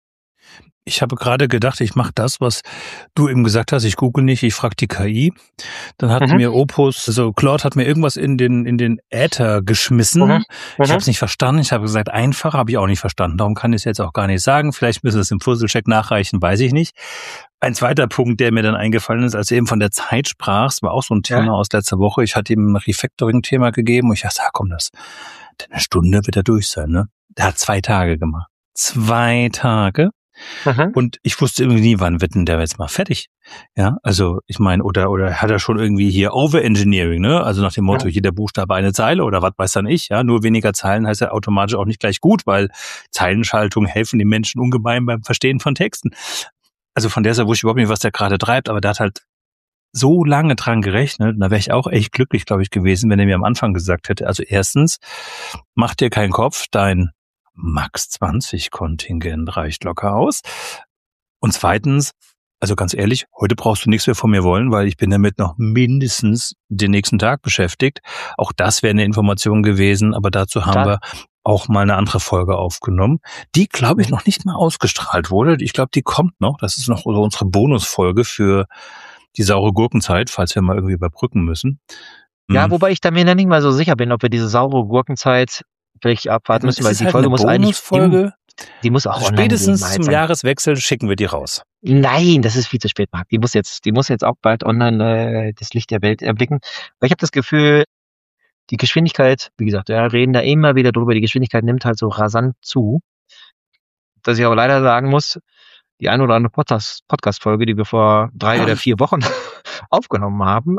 Ich habe gerade gedacht, ich mache das, was du eben gesagt hast. Ich google nicht, ich frage die K I. Dann hat mhm. mir Opus, also Claude hat mir irgendwas in den in den Äther geschmissen. Mhm. Mhm. Ich habe es nicht verstanden. Ich habe gesagt, einfach habe ich auch nicht verstanden. Darum kann ich es jetzt auch gar nicht sagen. Vielleicht müssen wir es im Fuzzle-Check nachreichen, weiß ich nicht. Ein zweiter Punkt, der mir dann eingefallen ist, als du eben von der Zeit sprachst, war auch so ein Thema ja. aus letzter Woche. Ich hatte ihm ein Refactoring-Thema gegeben und ich dachte, ah, komm, das, eine Stunde wird er durch sein, ne? Der hat zwei Tage gemacht. Zwei Tage. Mhm. Und ich wusste irgendwie nie, wann wird denn der jetzt mal fertig? Ja, also ich meine, oder oder hat er schon irgendwie hier Overengineering, ne? Also nach dem Motto, ja. jeder Buchstabe eine Zeile oder was weiß dann ich, ja? Nur weniger Zeilen heißt ja automatisch auch nicht gleich gut, weil Zeilenschaltungen helfen den Menschen ungemein beim Verstehen von Texten. Also von der Seite wusste ich überhaupt nicht, was der gerade treibt, aber der hat halt so lange dran gerechnet, da wäre ich auch echt glücklich, glaube ich, gewesen, wenn er mir am Anfang gesagt hätte, also erstens, mach dir keinen Kopf, dein Max zwanzig Kontingent reicht locker aus. Und zweitens, also ganz ehrlich, heute brauchst du nichts mehr von mir wollen, weil ich bin damit noch mindestens den nächsten Tag beschäftigt. Auch das wäre eine Information gewesen, aber dazu haben Klar. wir auch mal eine andere Folge aufgenommen, die, glaube ich, noch nicht mal ausgestrahlt wurde. Ich glaube, die kommt noch. Das ist noch unsere Bonusfolge für die saure Gurkenzeit, falls wir mal irgendwie überbrücken müssen. Ja, hm. wobei ich da mir noch nicht mal so sicher bin, ob wir diese saure Gurkenzeit vielleicht abwarten müssen, weil die halt Folge muss eigentlich, die, die muss auch also spätestens gehen, zum sein. Jahreswechsel schicken wir die raus. Nein, das ist viel zu spät, Marc. Die muss jetzt, die muss jetzt auch bald online äh, das Licht der Welt erblicken. Weil ich habe das Gefühl, die Geschwindigkeit, wie gesagt, wir reden da immer wieder drüber, die Geschwindigkeit nimmt halt so rasant zu, dass ich aber leider sagen muss, die ein oder andere Podcast, Podcast-Folge, die wir vor drei ja. oder vier Wochen aufgenommen haben,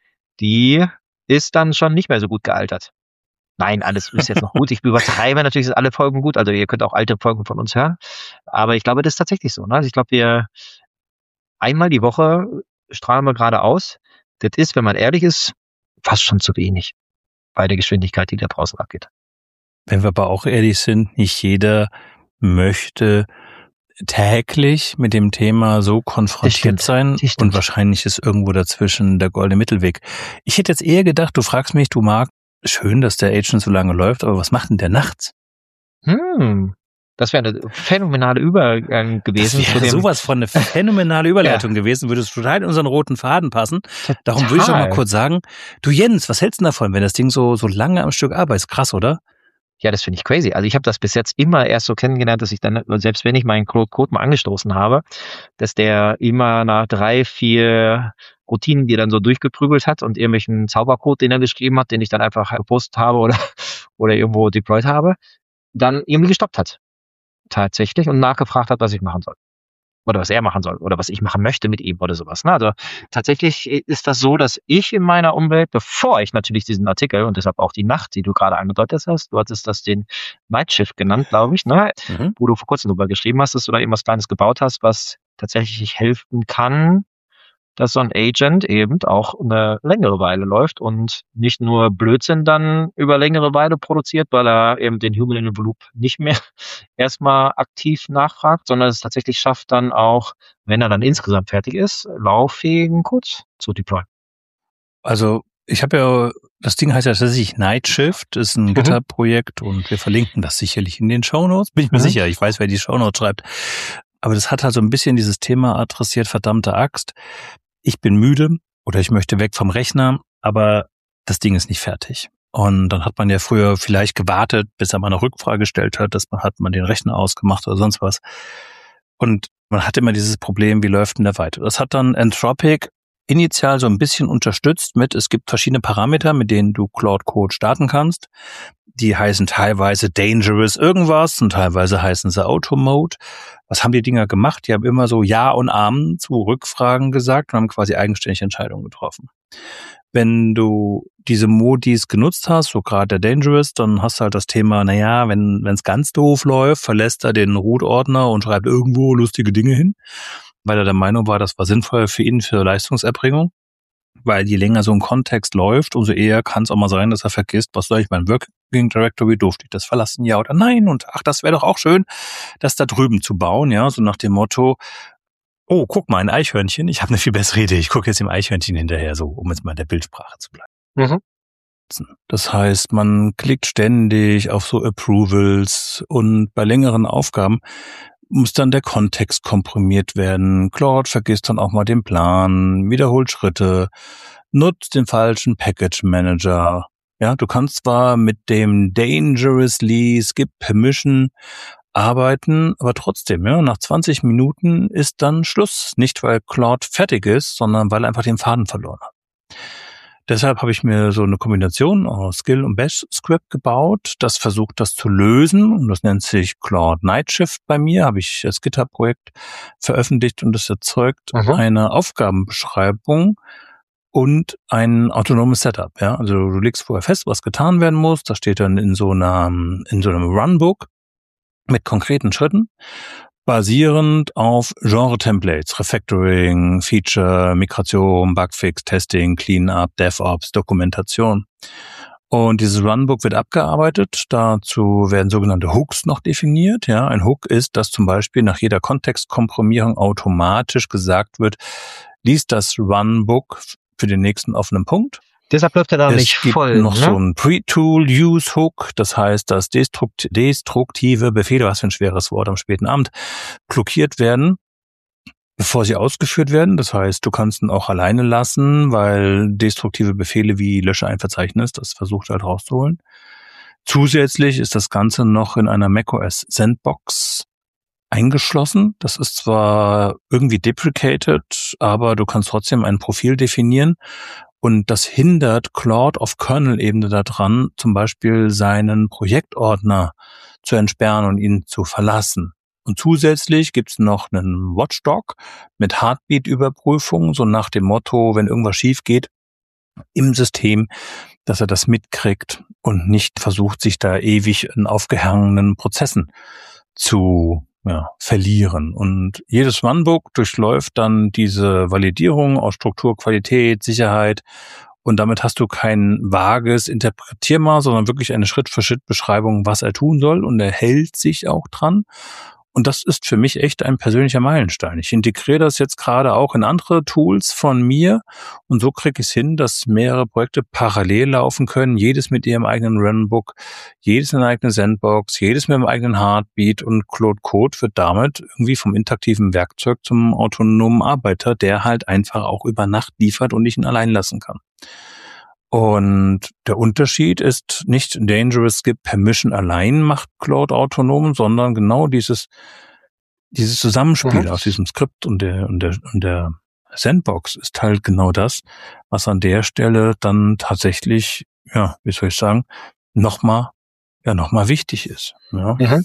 die ist dann schon nicht mehr so gut gealtert. Nein, alles ist jetzt noch gut. Ich übertreibe natürlich, sind alle Folgen gut. Also ihr könnt auch alte Folgen von uns hören. Aber ich glaube, das ist tatsächlich so. Ne? Also ich glaube, wir einmal die Woche strahlen wir gerade aus. Das ist, wenn man ehrlich ist, fast schon zu wenig bei der Geschwindigkeit, die da draußen abgeht. Wenn wir aber auch ehrlich sind, nicht jeder möchte täglich mit dem Thema so konfrontiert sein und wahrscheinlich ist irgendwo dazwischen der goldene Mittelweg. Ich hätte jetzt eher gedacht, du fragst mich, du Marc, schön, dass der Agent so lange läuft, aber was macht denn der nachts? Hm, das wäre eine phänomenale Übergang gewesen. Das wäre sowas von eine phänomenale Überleitung ja. gewesen, würdest total in unseren roten Faden passen. Total. Darum würde ich doch mal kurz sagen, du Jens, was hältst du davon, wenn das Ding so so lange am Stück arbeitet? Krass, oder? Ja, das finde ich crazy. Also ich habe das bis jetzt immer erst so kennengelernt, dass ich dann, selbst wenn ich meinen Code mal angestoßen habe, dass der immer nach drei, vier Routinen, die er dann so durchgeprügelt hat und irgendwelchen Zaubercode, den er geschrieben hat, den ich dann einfach gepostet habe oder, oder irgendwo deployed habe, dann irgendwie gestoppt hat. Tatsächlich und nachgefragt hat, was ich machen soll. Oder was er machen soll oder was ich machen möchte mit ihm oder sowas. Ne? Also tatsächlich ist das so, dass ich in meiner Umwelt, bevor ich natürlich diesen Artikel und deshalb auch die Nacht, die du gerade angedeutet hast, du hattest das den Night Shift genannt, glaube ich, ne? Mhm. Wo du vor kurzem drüber geschrieben hast, dass du da irgendwas Kleines gebaut hast, was tatsächlich helfen kann, dass so ein Agent eben auch eine längere Weile läuft und nicht nur Blödsinn dann über längere Weile produziert, weil er eben den Human in the Loop nicht mehr erstmal aktiv nachfragt, sondern es tatsächlich schafft dann auch, wenn er dann insgesamt fertig ist, lauffähigen Code zu deployen. Also ich habe ja, das Ding heißt ja tatsächlich Night Shift, ist ein mhm. GitHub-Projekt und wir verlinken das sicherlich in den Shownotes, bin ich mir mhm. sicher, ich weiß, wer die Shownotes schreibt. Aber das hat halt so ein bisschen dieses Thema adressiert, verdammte Axt. Ich bin müde oder ich möchte weg vom Rechner, aber das Ding ist nicht fertig. Und dann hat man ja früher vielleicht gewartet, bis er mal eine Rückfrage gestellt hat, dass man hat man den Rechner ausgemacht oder sonst was. Und man hat immer dieses Problem, wie läuft denn der weiter? Das hat dann Anthropic initial so ein bisschen unterstützt mit, es gibt verschiedene Parameter, mit denen du Claude Code starten kannst. Die heißen teilweise Dangerous irgendwas und teilweise heißen sie Auto Mode. Was haben die Dinger gemacht? Die haben immer so Ja und Amen zu Rückfragen gesagt und haben quasi eigenständig Entscheidungen getroffen. Wenn du diese Modis genutzt hast, so gerade der Dangerous, dann hast du halt das Thema, naja, wenn es ganz doof läuft, verlässt er den Root-Ordner und schreibt irgendwo lustige Dinge hin, weil er der Meinung war, das war sinnvoll für ihn, für Leistungserbringung. Weil je länger so ein Kontext läuft, umso eher kann es auch mal sein, dass er vergisst, was soll ich mein Working Directory, durfte ich das verlassen, ja oder nein? Und ach, das wäre doch auch schön, das da drüben zu bauen, ja, so nach dem Motto, oh, guck mal, ein Eichhörnchen, ich habe eine viel bessere Idee, ich gucke jetzt dem Eichhörnchen hinterher, so, um jetzt mal in der Bildsprache zu bleiben. Mhm. Das heißt, man klickt ständig auf so Approvals und bei längeren Aufgaben muss dann der Kontext komprimiert werden. Claude vergisst dann auch mal den Plan, wiederholt Schritte, nutzt den falschen Package Manager. Ja, du kannst zwar mit dem Dangerously Skip Permission arbeiten, aber trotzdem, ja, nach zwanzig Minuten ist dann Schluss. Nicht, weil Claude fertig ist, sondern weil er einfach den Faden verloren hat. Deshalb habe ich mir so eine Kombination aus Skill und Bash Script gebaut, das versucht, das zu lösen. Und das nennt sich Claude Night Shift bei mir, habe ich das GitHub-Projekt veröffentlicht und das erzeugt mhm. eine Aufgabenbeschreibung und ein autonomes Setup. Ja, also du legst vorher fest, was getan werden muss. Das steht dann in so einer, in so einem Runbook mit konkreten Schritten, basierend auf Genre-Templates, Refactoring, Feature, Migration, Bugfix, Testing, Cleanup, DevOps, Dokumentation. Und dieses Runbook wird abgearbeitet. Dazu werden sogenannte Hooks noch definiert. Ja, ein Hook ist, dass zum Beispiel nach jeder Kontextkomprimierung automatisch gesagt wird, lies das Runbook für den nächsten offenen Punkt. Deshalb läuft er da es nicht voll. Es gibt noch ne? so ein Pre-Tool-Use-Hook, das heißt, dass destrukt- destruktive Befehle, was für ein schweres Wort am späten Abend, blockiert werden, bevor sie ausgeführt werden. Das heißt, du kannst ihn auch alleine lassen, weil destruktive Befehle wie lösche ein Verzeichnis, das versucht halt rauszuholen. Zusätzlich ist das Ganze noch in einer macOS Sandbox eingeschlossen. Das ist zwar irgendwie deprecated, aber du kannst trotzdem ein Profil definieren. Und das hindert Claude auf Kernel-Ebene daran, zum Beispiel seinen Projektordner zu entsperren und ihn zu verlassen. Und zusätzlich gibt's noch einen Watchdog mit Heartbeat-Überprüfung, so nach dem Motto, wenn irgendwas schief geht im System, dass er das mitkriegt und nicht versucht, sich da ewig in aufgehangenen Prozessen zu ja, verlieren. Und jedes Runbook durchläuft dann diese Validierung aus Struktur, Qualität, Sicherheit und damit hast du kein vages Interpretiermal, sondern wirklich eine Schritt-für-Schritt-Beschreibung, was er tun soll und er hält sich auch dran. Und das ist für mich echt ein persönlicher Meilenstein. Ich integriere das jetzt gerade auch in andere Tools von mir und so kriege ich es hin, dass mehrere Projekte parallel laufen können, jedes mit ihrem eigenen Runbook, jedes in einer eigenen Sandbox, jedes mit einem eigenen Heartbeat und Claude Code wird damit irgendwie vom interaktiven Werkzeug zum autonomen Arbeiter, der halt einfach auch über Nacht liefert und ich ihn allein lassen kann. Und der Unterschied ist nicht Dangerous Skip Permission allein macht Claude autonom, sondern genau dieses, dieses Zusammenspiel Mhm. aus diesem Skript und der, und der, und der Sandbox ist halt genau das, was an der Stelle dann tatsächlich, ja, wie soll ich sagen, nochmal, ja, nochmal wichtig ist. Ja. Mhm.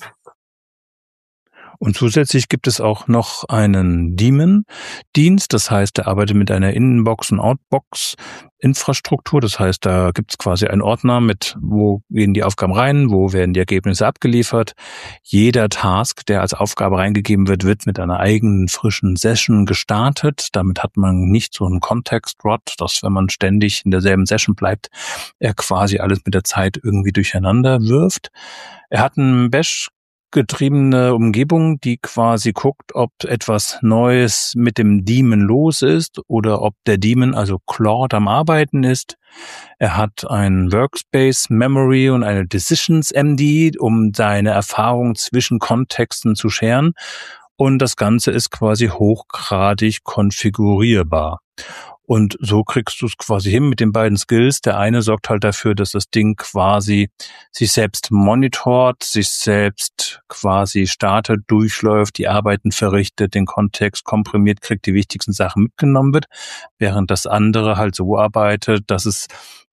Und zusätzlich gibt es auch noch einen Daemon-Dienst, das heißt, der arbeitet mit einer Inbox- und Outbox-Infrastruktur. Das heißt, da gibt es quasi einen Ordner mit, wo gehen die Aufgaben rein, wo werden die Ergebnisse abgeliefert. Jeder Task, der als Aufgabe reingegeben wird, wird mit einer eigenen frischen Session gestartet. Damit hat man nicht so einen Context-Rot, dass wenn man ständig in derselben Session bleibt, er quasi alles mit der Zeit irgendwie durcheinander wirft. Er hat einen Bash getriebene Umgebung, die quasi guckt, ob etwas Neues mit dem Daemon los ist oder ob der Daemon, also Claude, am Arbeiten ist. Er hat ein Workspace Memory und eine Decisions M D, um seine Erfahrungen zwischen Kontexten zu scheren. Und das Ganze ist quasi hochgradig konfigurierbar. Und so kriegst du es quasi hin mit den beiden Skills. Der eine sorgt halt dafür, dass das Ding quasi sich selbst monitort, sich selbst quasi startet, durchläuft, die Arbeiten verrichtet, den Kontext komprimiert kriegt, die wichtigsten Sachen mitgenommen wird, während das andere halt so arbeitet, dass es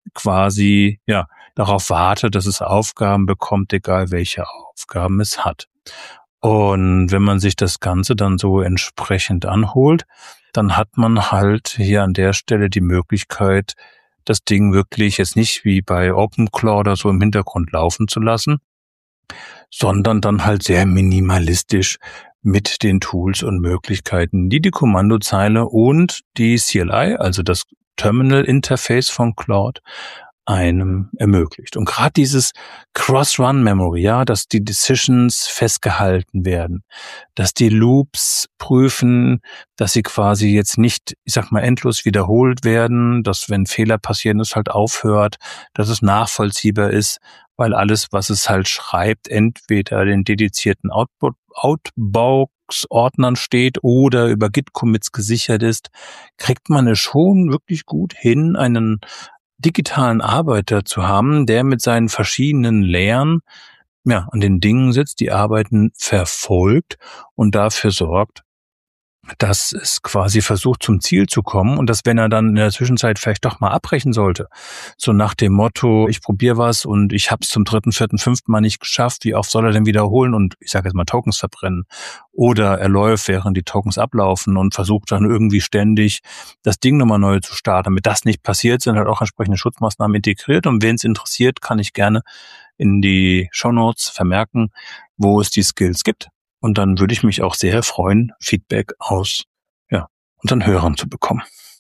quasi ja darauf wartet, dass es Aufgaben bekommt, egal welche Aufgaben es hat. Und wenn man sich das Ganze dann so entsprechend anholt, dann hat man halt hier an der Stelle die Möglichkeit, das Ding wirklich jetzt nicht wie bei OpenClaw oder so im Hintergrund laufen zu lassen, sondern dann halt sehr minimalistisch mit den Tools und Möglichkeiten, die die Kommandozeile und die C L I, also das Terminal Interface von Claude, einem ermöglicht. Und gerade dieses Cross-Run-Memory, ja, dass die Decisions festgehalten werden, dass die Loops prüfen, dass sie quasi jetzt nicht, ich sag mal, endlos wiederholt werden, dass wenn Fehler passieren, es halt aufhört, dass es nachvollziehbar ist, weil alles, was es halt schreibt, entweder den dedizierten Output, Outbox-Ordnern steht oder über Git-Commits gesichert ist, kriegt man es schon wirklich gut hin, einen digitalen Arbeiter zu haben, der mit seinen verschiedenen Layern ja, an den Dingen sitzt, die Arbeiten verfolgt und dafür sorgt, dass es quasi versucht, zum Ziel zu kommen und dass, wenn er dann in der Zwischenzeit vielleicht doch mal abbrechen sollte, so nach dem Motto, ich probiere was und ich habe es zum dritten, vierten, fünften Mal nicht geschafft, wie oft soll er denn wiederholen und ich sage jetzt mal Tokens verbrennen, oder er läuft, während die Tokens ablaufen und versucht dann irgendwie ständig das Ding nochmal neu zu starten. Damit das nicht passiert, sind halt auch entsprechende Schutzmaßnahmen integriert, und wen es interessiert, kann ich gerne in die Shownotes vermerken, wo es die Skills gibt. Und dann würde ich mich auch sehr freuen, Feedback aus ja, unseren Hörern zu bekommen.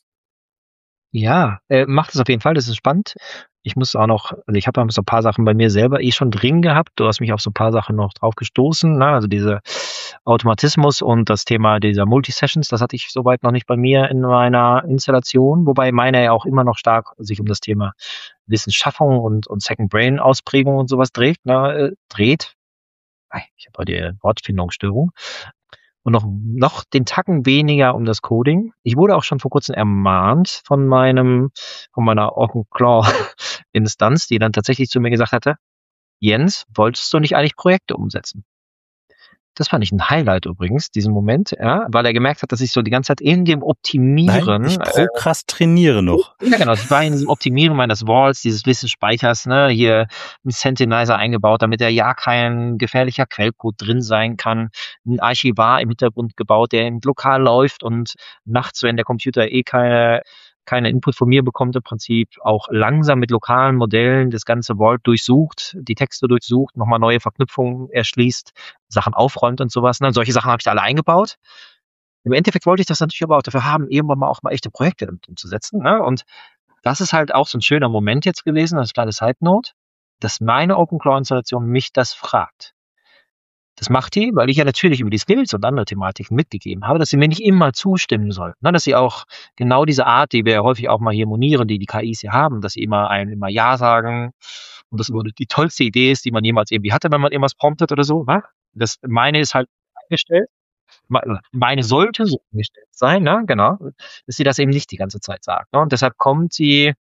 Ja, äh, macht es auf jeden Fall, das ist spannend. Ich muss auch noch, also ich habe so ein paar Sachen bei mir selber eh schon drin gehabt. Du hast mich auf so ein paar Sachen noch drauf gestoßen, ne? Also diese Automatismus und das Thema dieser Multisessions, das hatte ich soweit noch nicht bei mir in meiner Installation, wobei meine ja auch immer noch stark sich um das Thema Wissensschaffung und, und Second Brain Ausprägung und sowas dreht, ne? äh, dreht. Ich habe heute eine Wortfindungsstörung. Und noch, noch den Tacken weniger um das Coding. Ich wurde auch schon vor kurzem ermahnt von meinem, von meiner OpenClaw-Instanz, die dann tatsächlich zu mir gesagt hatte, Jens, wolltest du nicht eigentlich Projekte umsetzen? Das fand ich ein Highlight übrigens, diesen Moment, ja, weil er gemerkt hat, dass ich so die ganze Zeit in dem Optimieren. Nein, ich prokrastiniere äh, noch. Ja, genau. Ich war in diesem Optimieren meines Vaults, dieses Wissensspeichers, ne, hier mit Sentinizer eingebaut, damit da ja kein gefährlicher Quellcode drin sein kann. Ein Archivar im Hintergrund gebaut, der lokal läuft und nachts, wenn der Computer eh keine keine Input von mir bekommt, im Prinzip auch langsam mit lokalen Modellen das ganze Vault durchsucht, die Texte durchsucht, nochmal neue Verknüpfungen erschließt, Sachen aufräumt und sowas. Ne? Solche Sachen habe ich da alle eingebaut. Im Endeffekt wollte ich das natürlich aber auch dafür haben, irgendwann mal auch mal echte Projekte damit umzusetzen. Ne? Und das ist halt auch so ein schöner Moment jetzt gewesen, als kleine Side Note, dass meine OpenClaw-Installation mich das fragt. Das macht die, weil ich ja natürlich über die Skills und andere Thematiken mitgegeben habe, dass sie mir nicht immer zustimmen soll. Ne, dass sie auch genau diese Art, die wir ja häufig auch mal hier monieren, die die K Is hier haben, dass sie immer ein, immer Ja sagen und das die tollste Idee ist, die man jemals irgendwie hatte, wenn man irgendwas promptet oder so. Ne? Das, meine ist halt eingestellt. Meine sollte so eingestellt sein, ne? Genau. Dass sie das eben nicht die ganze Zeit sagt. Ne? Und deshalb kommt sie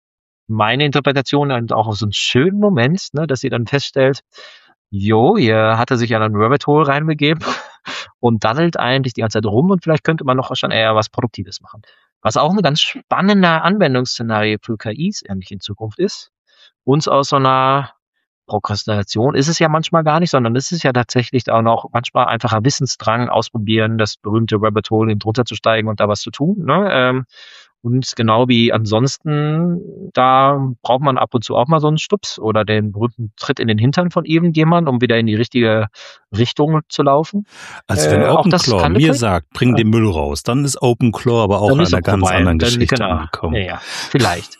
meine Interpretation und auch auf so einen schönen Moment, ne, dass sie dann feststellt, jo, hier hat er sich an einen Rabbit Hole reinbegeben und daddelt eigentlich die ganze Zeit rum und vielleicht könnte man noch schon eher was Produktives machen. Was auch ein ganz spannender Anwendungsszenario für K Is eigentlich in Zukunft ist. Uns aus so einer Prokrastination ist es ja manchmal gar nicht, sondern es ist ja tatsächlich auch noch manchmal einfacher Wissensdrang, ausprobieren, das berühmte Rabbit Hole eben drunter zu steigen und da was zu tun. Ne? Ähm, und genau wie ansonsten, da braucht man ab und zu auch mal so einen Stups oder den berühmten Tritt in den Hintern von irgendjemandem, um wieder in die richtige Richtung zu laufen. Also wenn Äh, auch das OpenClaw kann mir eine K I. sagt, bring den Müll raus, dann ist OpenClaw aber auch Dann an ist einer auch ganz vorbei. anderen Dann, Geschichte genau. angekommen. Ja, ja, vielleicht.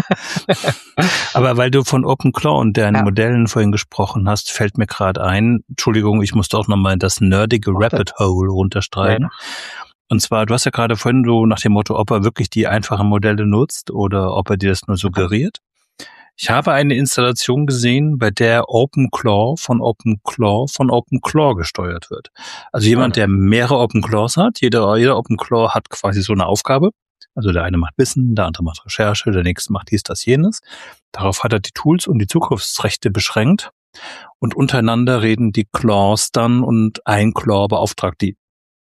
Aber weil du von OpenClaw und deinen Ja. Modellen vorhin gesprochen hast, fällt mir gerade ein, Entschuldigung, ich musste auch nochmal das nerdige Ach, Rabbit Hole runtersteigen. Ja. Und zwar, du hast ja gerade vorhin so nach dem Motto, ob er wirklich die einfachen Modelle nutzt oder ob er dir das nur suggeriert. Ich habe eine Installation gesehen, bei der OpenClaw von OpenClaw von OpenClaw gesteuert wird. Also jemand, der mehrere OpenClaws hat, jeder, jeder OpenClaw hat quasi so eine Aufgabe. Also der eine macht Wissen, der andere macht Recherche, der nächste macht dies, das, jenes. Darauf hat er die Tools und die Zugriffsrechte beschränkt. Und untereinander reden die Claws dann und ein Claw beauftragt die.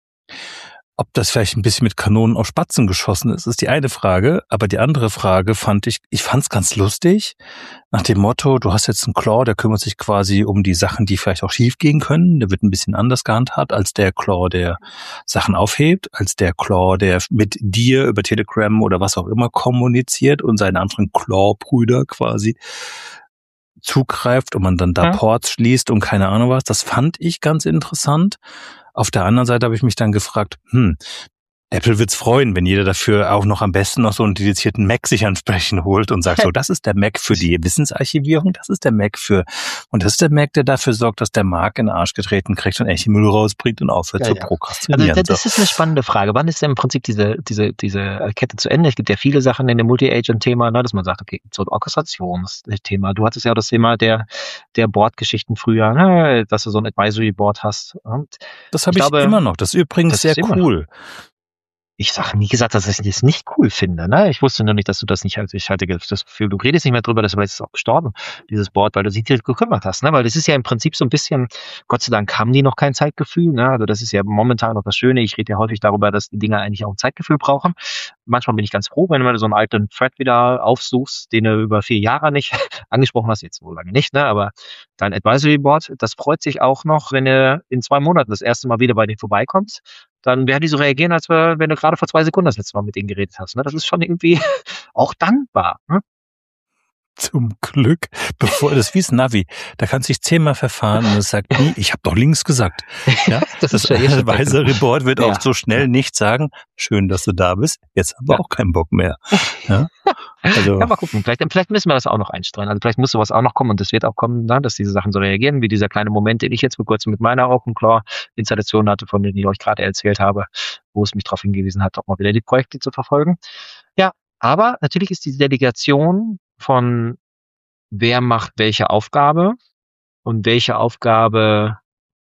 Ob das vielleicht ein bisschen mit Kanonen auf Spatzen geschossen ist, ist die eine Frage. Aber die andere Frage fand ich, ich fand es ganz lustig, nach dem Motto, du hast jetzt einen Claw, der kümmert sich quasi um die Sachen, die vielleicht auch schief gehen können. Der wird ein bisschen anders gehandhabt als der Claw, der Sachen aufhebt, als der Claw, der mit dir über Telegram oder was auch immer kommuniziert und seine anderen Claw-Brüder quasi zugreift und man dann da Ja. Ports schließt und keine Ahnung was. Das fand ich ganz interessant. Auf der anderen Seite habe ich mich dann gefragt, hm, Apple wird's freuen, wenn jeder dafür auch noch am besten noch so einen dedizierten Mac sich ansprechen holt und sagt so, das ist der Mac für die Wissensarchivierung, das ist der Mac für, und das ist der Mac, der dafür sorgt, dass der Mark in den Arsch getreten kriegt und echt den Müll rausbringt und aufhört Ja, zu ja. prokrastinieren. Also das ist eine spannende Frage. Wann ist denn im Prinzip diese, diese, diese Kette zu Ende? Es gibt ja viele Sachen in dem Multi-Agent-Thema, ne, dass man sagt, okay, so ein Orchestrationsthema. Du hattest ja auch das Thema der, der Board-Geschichten früher, ne, dass du so ein Advisory-Board hast. Und Das habe ich ich glaube, immer noch. Das ist übrigens das sehr ist immer noch. cool. Ich sage nie gesagt, dass ich es nicht cool finde. Ne? Ich wusste nur nicht, dass du das nicht, also ich hatte das Gefühl, du redest nicht mehr drüber, das ist jetzt auch gestorben, dieses Board, weil du dich dir gekümmert hast. Ne? Weil das ist ja im Prinzip so ein bisschen, Gott sei Dank haben die noch kein Zeitgefühl. Ne? Also das ist ja momentan noch das Schöne. Ich rede ja häufig darüber, dass die Dinger eigentlich auch ein Zeitgefühl brauchen. Manchmal bin ich ganz froh, wenn du so einen alten Thread wieder aufsuchst, den du über vier Jahre nicht angesprochen hast, jetzt wohl lange nicht, ne? Aber dein Advisory Board, das freut sich auch noch, wenn du in zwei Monaten das erste Mal wieder bei denen vorbeikommst. Dann werden die so reagieren, als wenn du gerade vor zwei Sekunden das letzte Mal mit denen geredet hast. Ne? Das ist schon irgendwie auch dankbar. Ne? Zum Glück, bevor das wie das Navi, da kannst du dich zehnmal verfahren und es sagt nie, ich habe doch links gesagt. Ja, Das das ist ja jetzt Advisory Board wird Ja. auch so schnell nicht sagen, schön, dass du da bist, jetzt haben wir Ja. auch keinen Bock mehr. Ja, also Ja, mal gucken. Vielleicht, vielleicht müssen wir das auch noch einstreuen. Also vielleicht muss sowas auch noch kommen und das wird auch kommen, ne, dass diese Sachen so reagieren, wie dieser kleine Moment, den ich jetzt vor kurzem mit meiner OpenClaw-Installation hatte, von denen ich euch gerade erzählt habe, wo es mich darauf hingewiesen hat, auch mal wieder die Projekte zu verfolgen. Ja, aber natürlich ist diese Delegation von wer macht welche Aufgabe und welche Aufgabe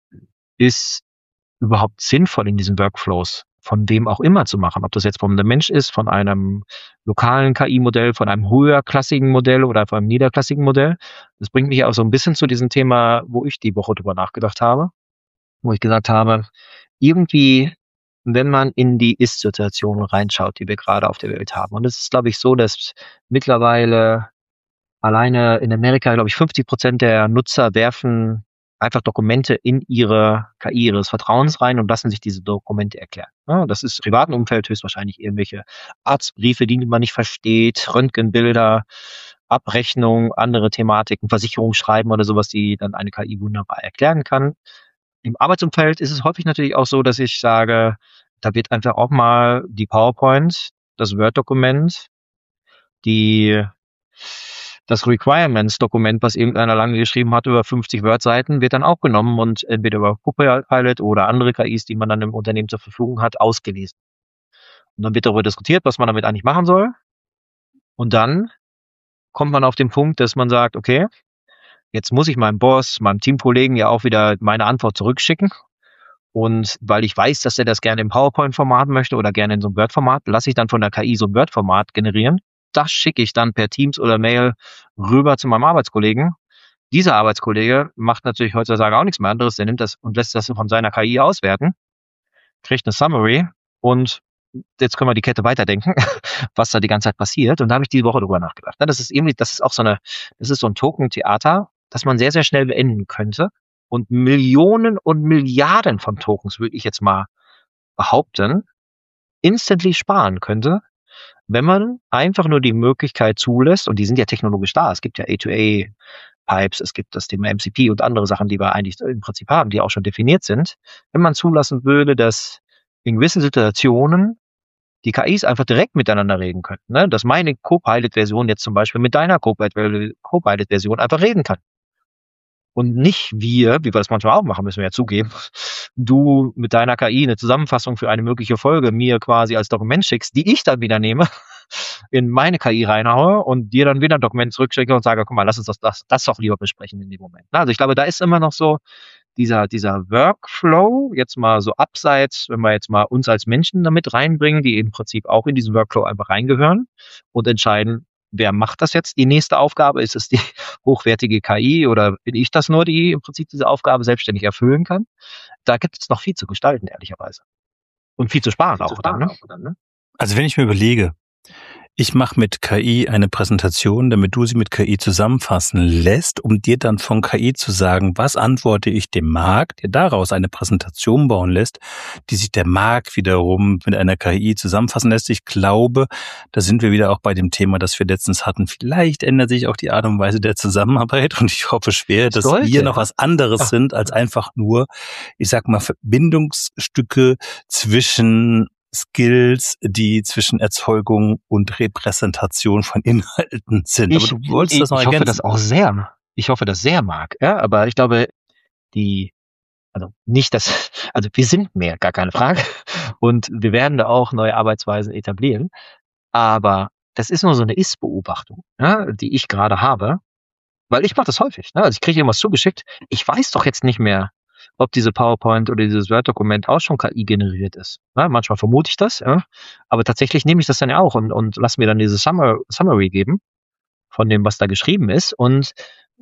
ist überhaupt sinnvoll in diesen Workflows, von wem auch immer zu machen. Ob das jetzt vom Mensch ist, von einem lokalen K I-Modell, von einem höherklassigen Modell oder von einem niederklassigen Modell. Das bringt mich auch so ein bisschen zu diesem Thema, wo ich die Woche drüber nachgedacht habe, wo ich gesagt habe, irgendwie, wenn man in die Ist-Situation reinschaut, die wir gerade auf der Welt haben. Und es ist, glaube ich, so, dass mittlerweile alleine in Amerika, glaube ich, fünfzig Prozent der Nutzer werfen einfach Dokumente in ihre K I ihres Vertrauens rein und lassen sich diese Dokumente erklären. Ja, das ist im privaten Umfeld höchstwahrscheinlich irgendwelche Arztbriefe, die man nicht versteht, Röntgenbilder, Abrechnung, andere Thematiken, Versicherungsschreiben oder sowas, die dann eine K I wunderbar erklären kann. Im Arbeitsumfeld ist es häufig natürlich auch so, dass ich sage, da wird einfach auch mal die PowerPoint, das Word-Dokument, die das Requirements-Dokument, was irgendeiner lange geschrieben hat, über fünfzig Word-Seiten, wird dann auch genommen und entweder über Copilot oder andere K Is, die man dann im Unternehmen zur Verfügung hat, ausgelesen. Und dann wird darüber diskutiert, was man damit eigentlich machen soll. Und dann kommt man auf den Punkt, dass man sagt, okay, jetzt muss ich meinem Boss, meinem Teamkollegen ja auch wieder meine Antwort zurückschicken. Und weil ich weiß, dass er das gerne im PowerPoint-Format möchte oder gerne in so einem Word-Format, lasse ich dann von der K I so ein Word-Format generieren das schicke ich dann per Teams oder Mail rüber zu meinem Arbeitskollegen. Dieser Arbeitskollege macht natürlich heutzutage auch nichts mehr anderes. Der nimmt das und lässt das von seiner K I auswerten, kriegt eine Summary und jetzt können wir die Kette weiterdenken, was da die ganze Zeit passiert. Und da habe ich diese Woche drüber nachgedacht. Das ist irgendwie, das ist auch so eine, das ist so ein Token-Theater, das man sehr, sehr schnell beenden könnte und Millionen und Milliarden von Tokens, würde ich jetzt mal behaupten, instantly sparen könnte, wenn man einfach nur die Möglichkeit zulässt, und die sind ja technologisch da, es gibt ja A zwei A Pipes, es gibt das Thema M C P und andere Sachen, die wir eigentlich im Prinzip haben, die auch schon definiert sind, wenn man zulassen würde, dass in gewissen Situationen die K Is einfach direkt miteinander reden könnten, ne? Dass meine Copilot-Version jetzt zum Beispiel mit deiner Copilot-Version einfach reden kann. Und nicht wir, wie wir das manchmal auch machen, müssen wir ja zugeben, du mit deiner K I eine Zusammenfassung für eine mögliche Folge mir quasi als Dokument schickst, die ich dann wieder nehme, in meine K I reinhaue und dir dann wieder ein Dokument zurückschicke und sage, guck mal, lass uns das, das, das doch lieber besprechen in dem Moment. Also ich glaube, da ist immer noch so dieser, dieser Workflow, jetzt mal so abseits, wenn wir jetzt mal uns als Menschen damit reinbringen, die im Prinzip auch in diesen Workflow einfach reingehören und entscheiden, wer macht das jetzt? Die nächste Aufgabe, ist es die hochwertige K I oder bin ich das nur, die im Prinzip diese Aufgabe selbstständig erfüllen kann? Da gibt es noch viel zu gestalten, ehrlicherweise. Und viel zu sparen viel auch, zu sparen dann, ne? auch dann, ne? Also wenn ich mir überlege, ich mache mit K I eine Präsentation, damit du sie mit K I zusammenfassen lässt, um dir dann von K I zu sagen, was antworte ich dem Markt, der daraus eine Präsentation bauen lässt, die sich der Markt wiederum mit einer K I zusammenfassen lässt. Ich glaube, da sind wir wieder auch bei dem Thema, das wir letztens hatten. Vielleicht ändert sich auch die Art und Weise der Zusammenarbeit und ich hoffe schwer, dass Sollte. wir noch was anderes Ach. sind als einfach nur, ich sag mal, Verbindungsstücke zwischen Skills, die zwischen Erzeugung und Repräsentation von Inhalten sind. Ich, aber du wolltest ich, das noch ich ergänzen. Ich hoffe das auch sehr. Ich hoffe das sehr, Marc. Ja, aber ich glaube, die, also nicht das, also wir sind mehr, gar keine Frage. Und wir werden da auch neue Arbeitsweisen etablieren. Aber das ist nur so eine Ist-Beobachtung, ja, die ich gerade habe. Weil ich mache das häufig. Ne? Also ich kriege irgendwas zugeschickt. Ich weiß doch jetzt nicht mehr, ob diese PowerPoint oder dieses Word-Dokument auch schon K I generiert ist. Ja, manchmal vermute ich das, ja. Aber tatsächlich nehme ich das dann ja auch und, und lass mir dann diese Summary geben von dem, was da geschrieben ist. Und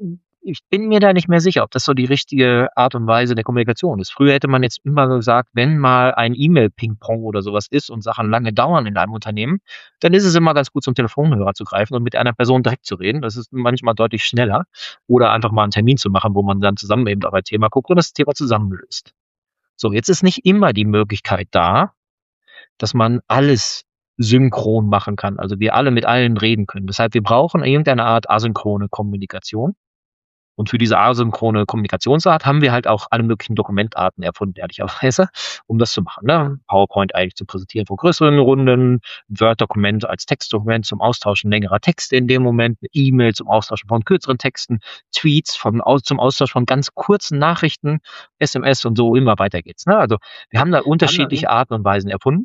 ich bin mir da nicht mehr sicher, ob das so die richtige Art und Weise der Kommunikation ist. Früher hätte man jetzt immer gesagt, wenn mal ein E-Mail-Ping-Pong oder sowas ist und Sachen lange dauern in einem Unternehmen, dann ist es immer ganz gut, zum Telefonhörer zu greifen und mit einer Person direkt zu reden. Das ist manchmal deutlich schneller. Oder einfach mal einen Termin zu machen, wo man dann zusammen eben auf ein Thema guckt und das Thema zusammenlöst. So, jetzt ist nicht immer die Möglichkeit da, dass man alles synchron machen kann. Also wir alle mit allen reden können. Deshalb, wir brauchen irgendeine Art asynchrone Kommunikation. Und für diese asynchrone Kommunikationsart haben wir halt auch alle möglichen Dokumentarten erfunden, ehrlicherweise, um das zu machen. Ne? PowerPoint eigentlich zu präsentieren vor größeren Runden, Word-Dokument als Textdokument zum Austauschen längerer Texte in dem Moment, eine E-Mail zum Austauschen von kürzeren Texten, Tweets vom, zum Austausch von ganz kurzen Nachrichten, S M S und so immer weiter geht's. Ne? Also wir haben da unterschiedliche Arten und Weisen erfunden.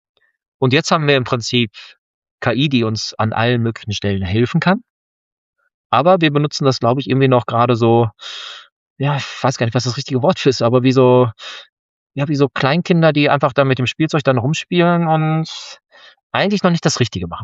Und jetzt haben wir im Prinzip K I, die uns an allen möglichen Stellen helfen kann. Aber wir benutzen das, glaube ich, irgendwie noch gerade so, ja, ich weiß gar nicht, was das richtige Wort für ist, aber wie so, ja, wie so Kleinkinder, die einfach da mit dem Spielzeug dann rumspielen und eigentlich noch nicht das Richtige machen.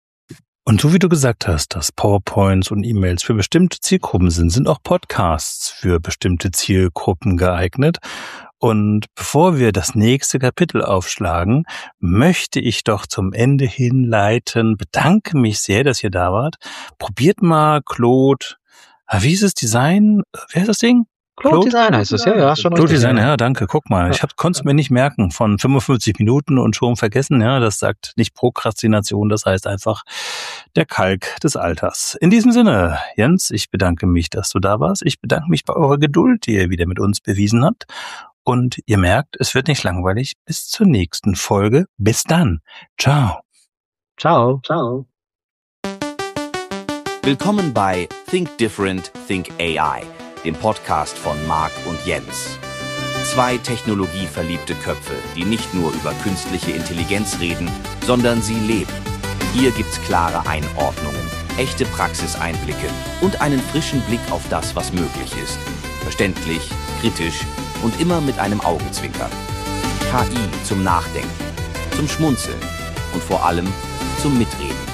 Und so wie du gesagt hast, dass PowerPoints und E-Mails für bestimmte Zielgruppen sind, sind auch Podcasts für bestimmte Zielgruppen geeignet. Und bevor wir das nächste Kapitel aufschlagen, möchte ich doch zum Ende hinleiten. Bedanke mich sehr, dass ihr da wart. Probiert mal Claude, wie ist es, Design? Wer ist das Ding? Claude Design heißt es, ja, ja, schon. Claude Design, ja, danke, guck mal. Ich konnte es mir nicht merken, von fünfundfünfzig Minuten und schon vergessen, ja, das sagt nicht Prokrastination, das heißt einfach der Kalk des Alters. In diesem Sinne, Jens, ich bedanke mich, dass du da warst. Ich bedanke mich bei eurer Geduld, die ihr wieder mit uns bewiesen habt. Und ihr merkt, es wird nicht langweilig. Bis zur nächsten Folge. Bis dann. Ciao. Ciao. Ciao. Willkommen bei Think Different, Think A I, dem Podcast von Marc und Jens. Zwei technologieverliebte Köpfe, die nicht nur über künstliche Intelligenz reden, sondern sie leben. Hier gibt's klare Einordnungen, echte Praxiseinblicke und einen frischen Blick auf das, was möglich ist. Verständlich, kritisch und immer mit einem Augenzwinkern. K I zum Nachdenken, zum Schmunzeln und vor allem zum Mitreden.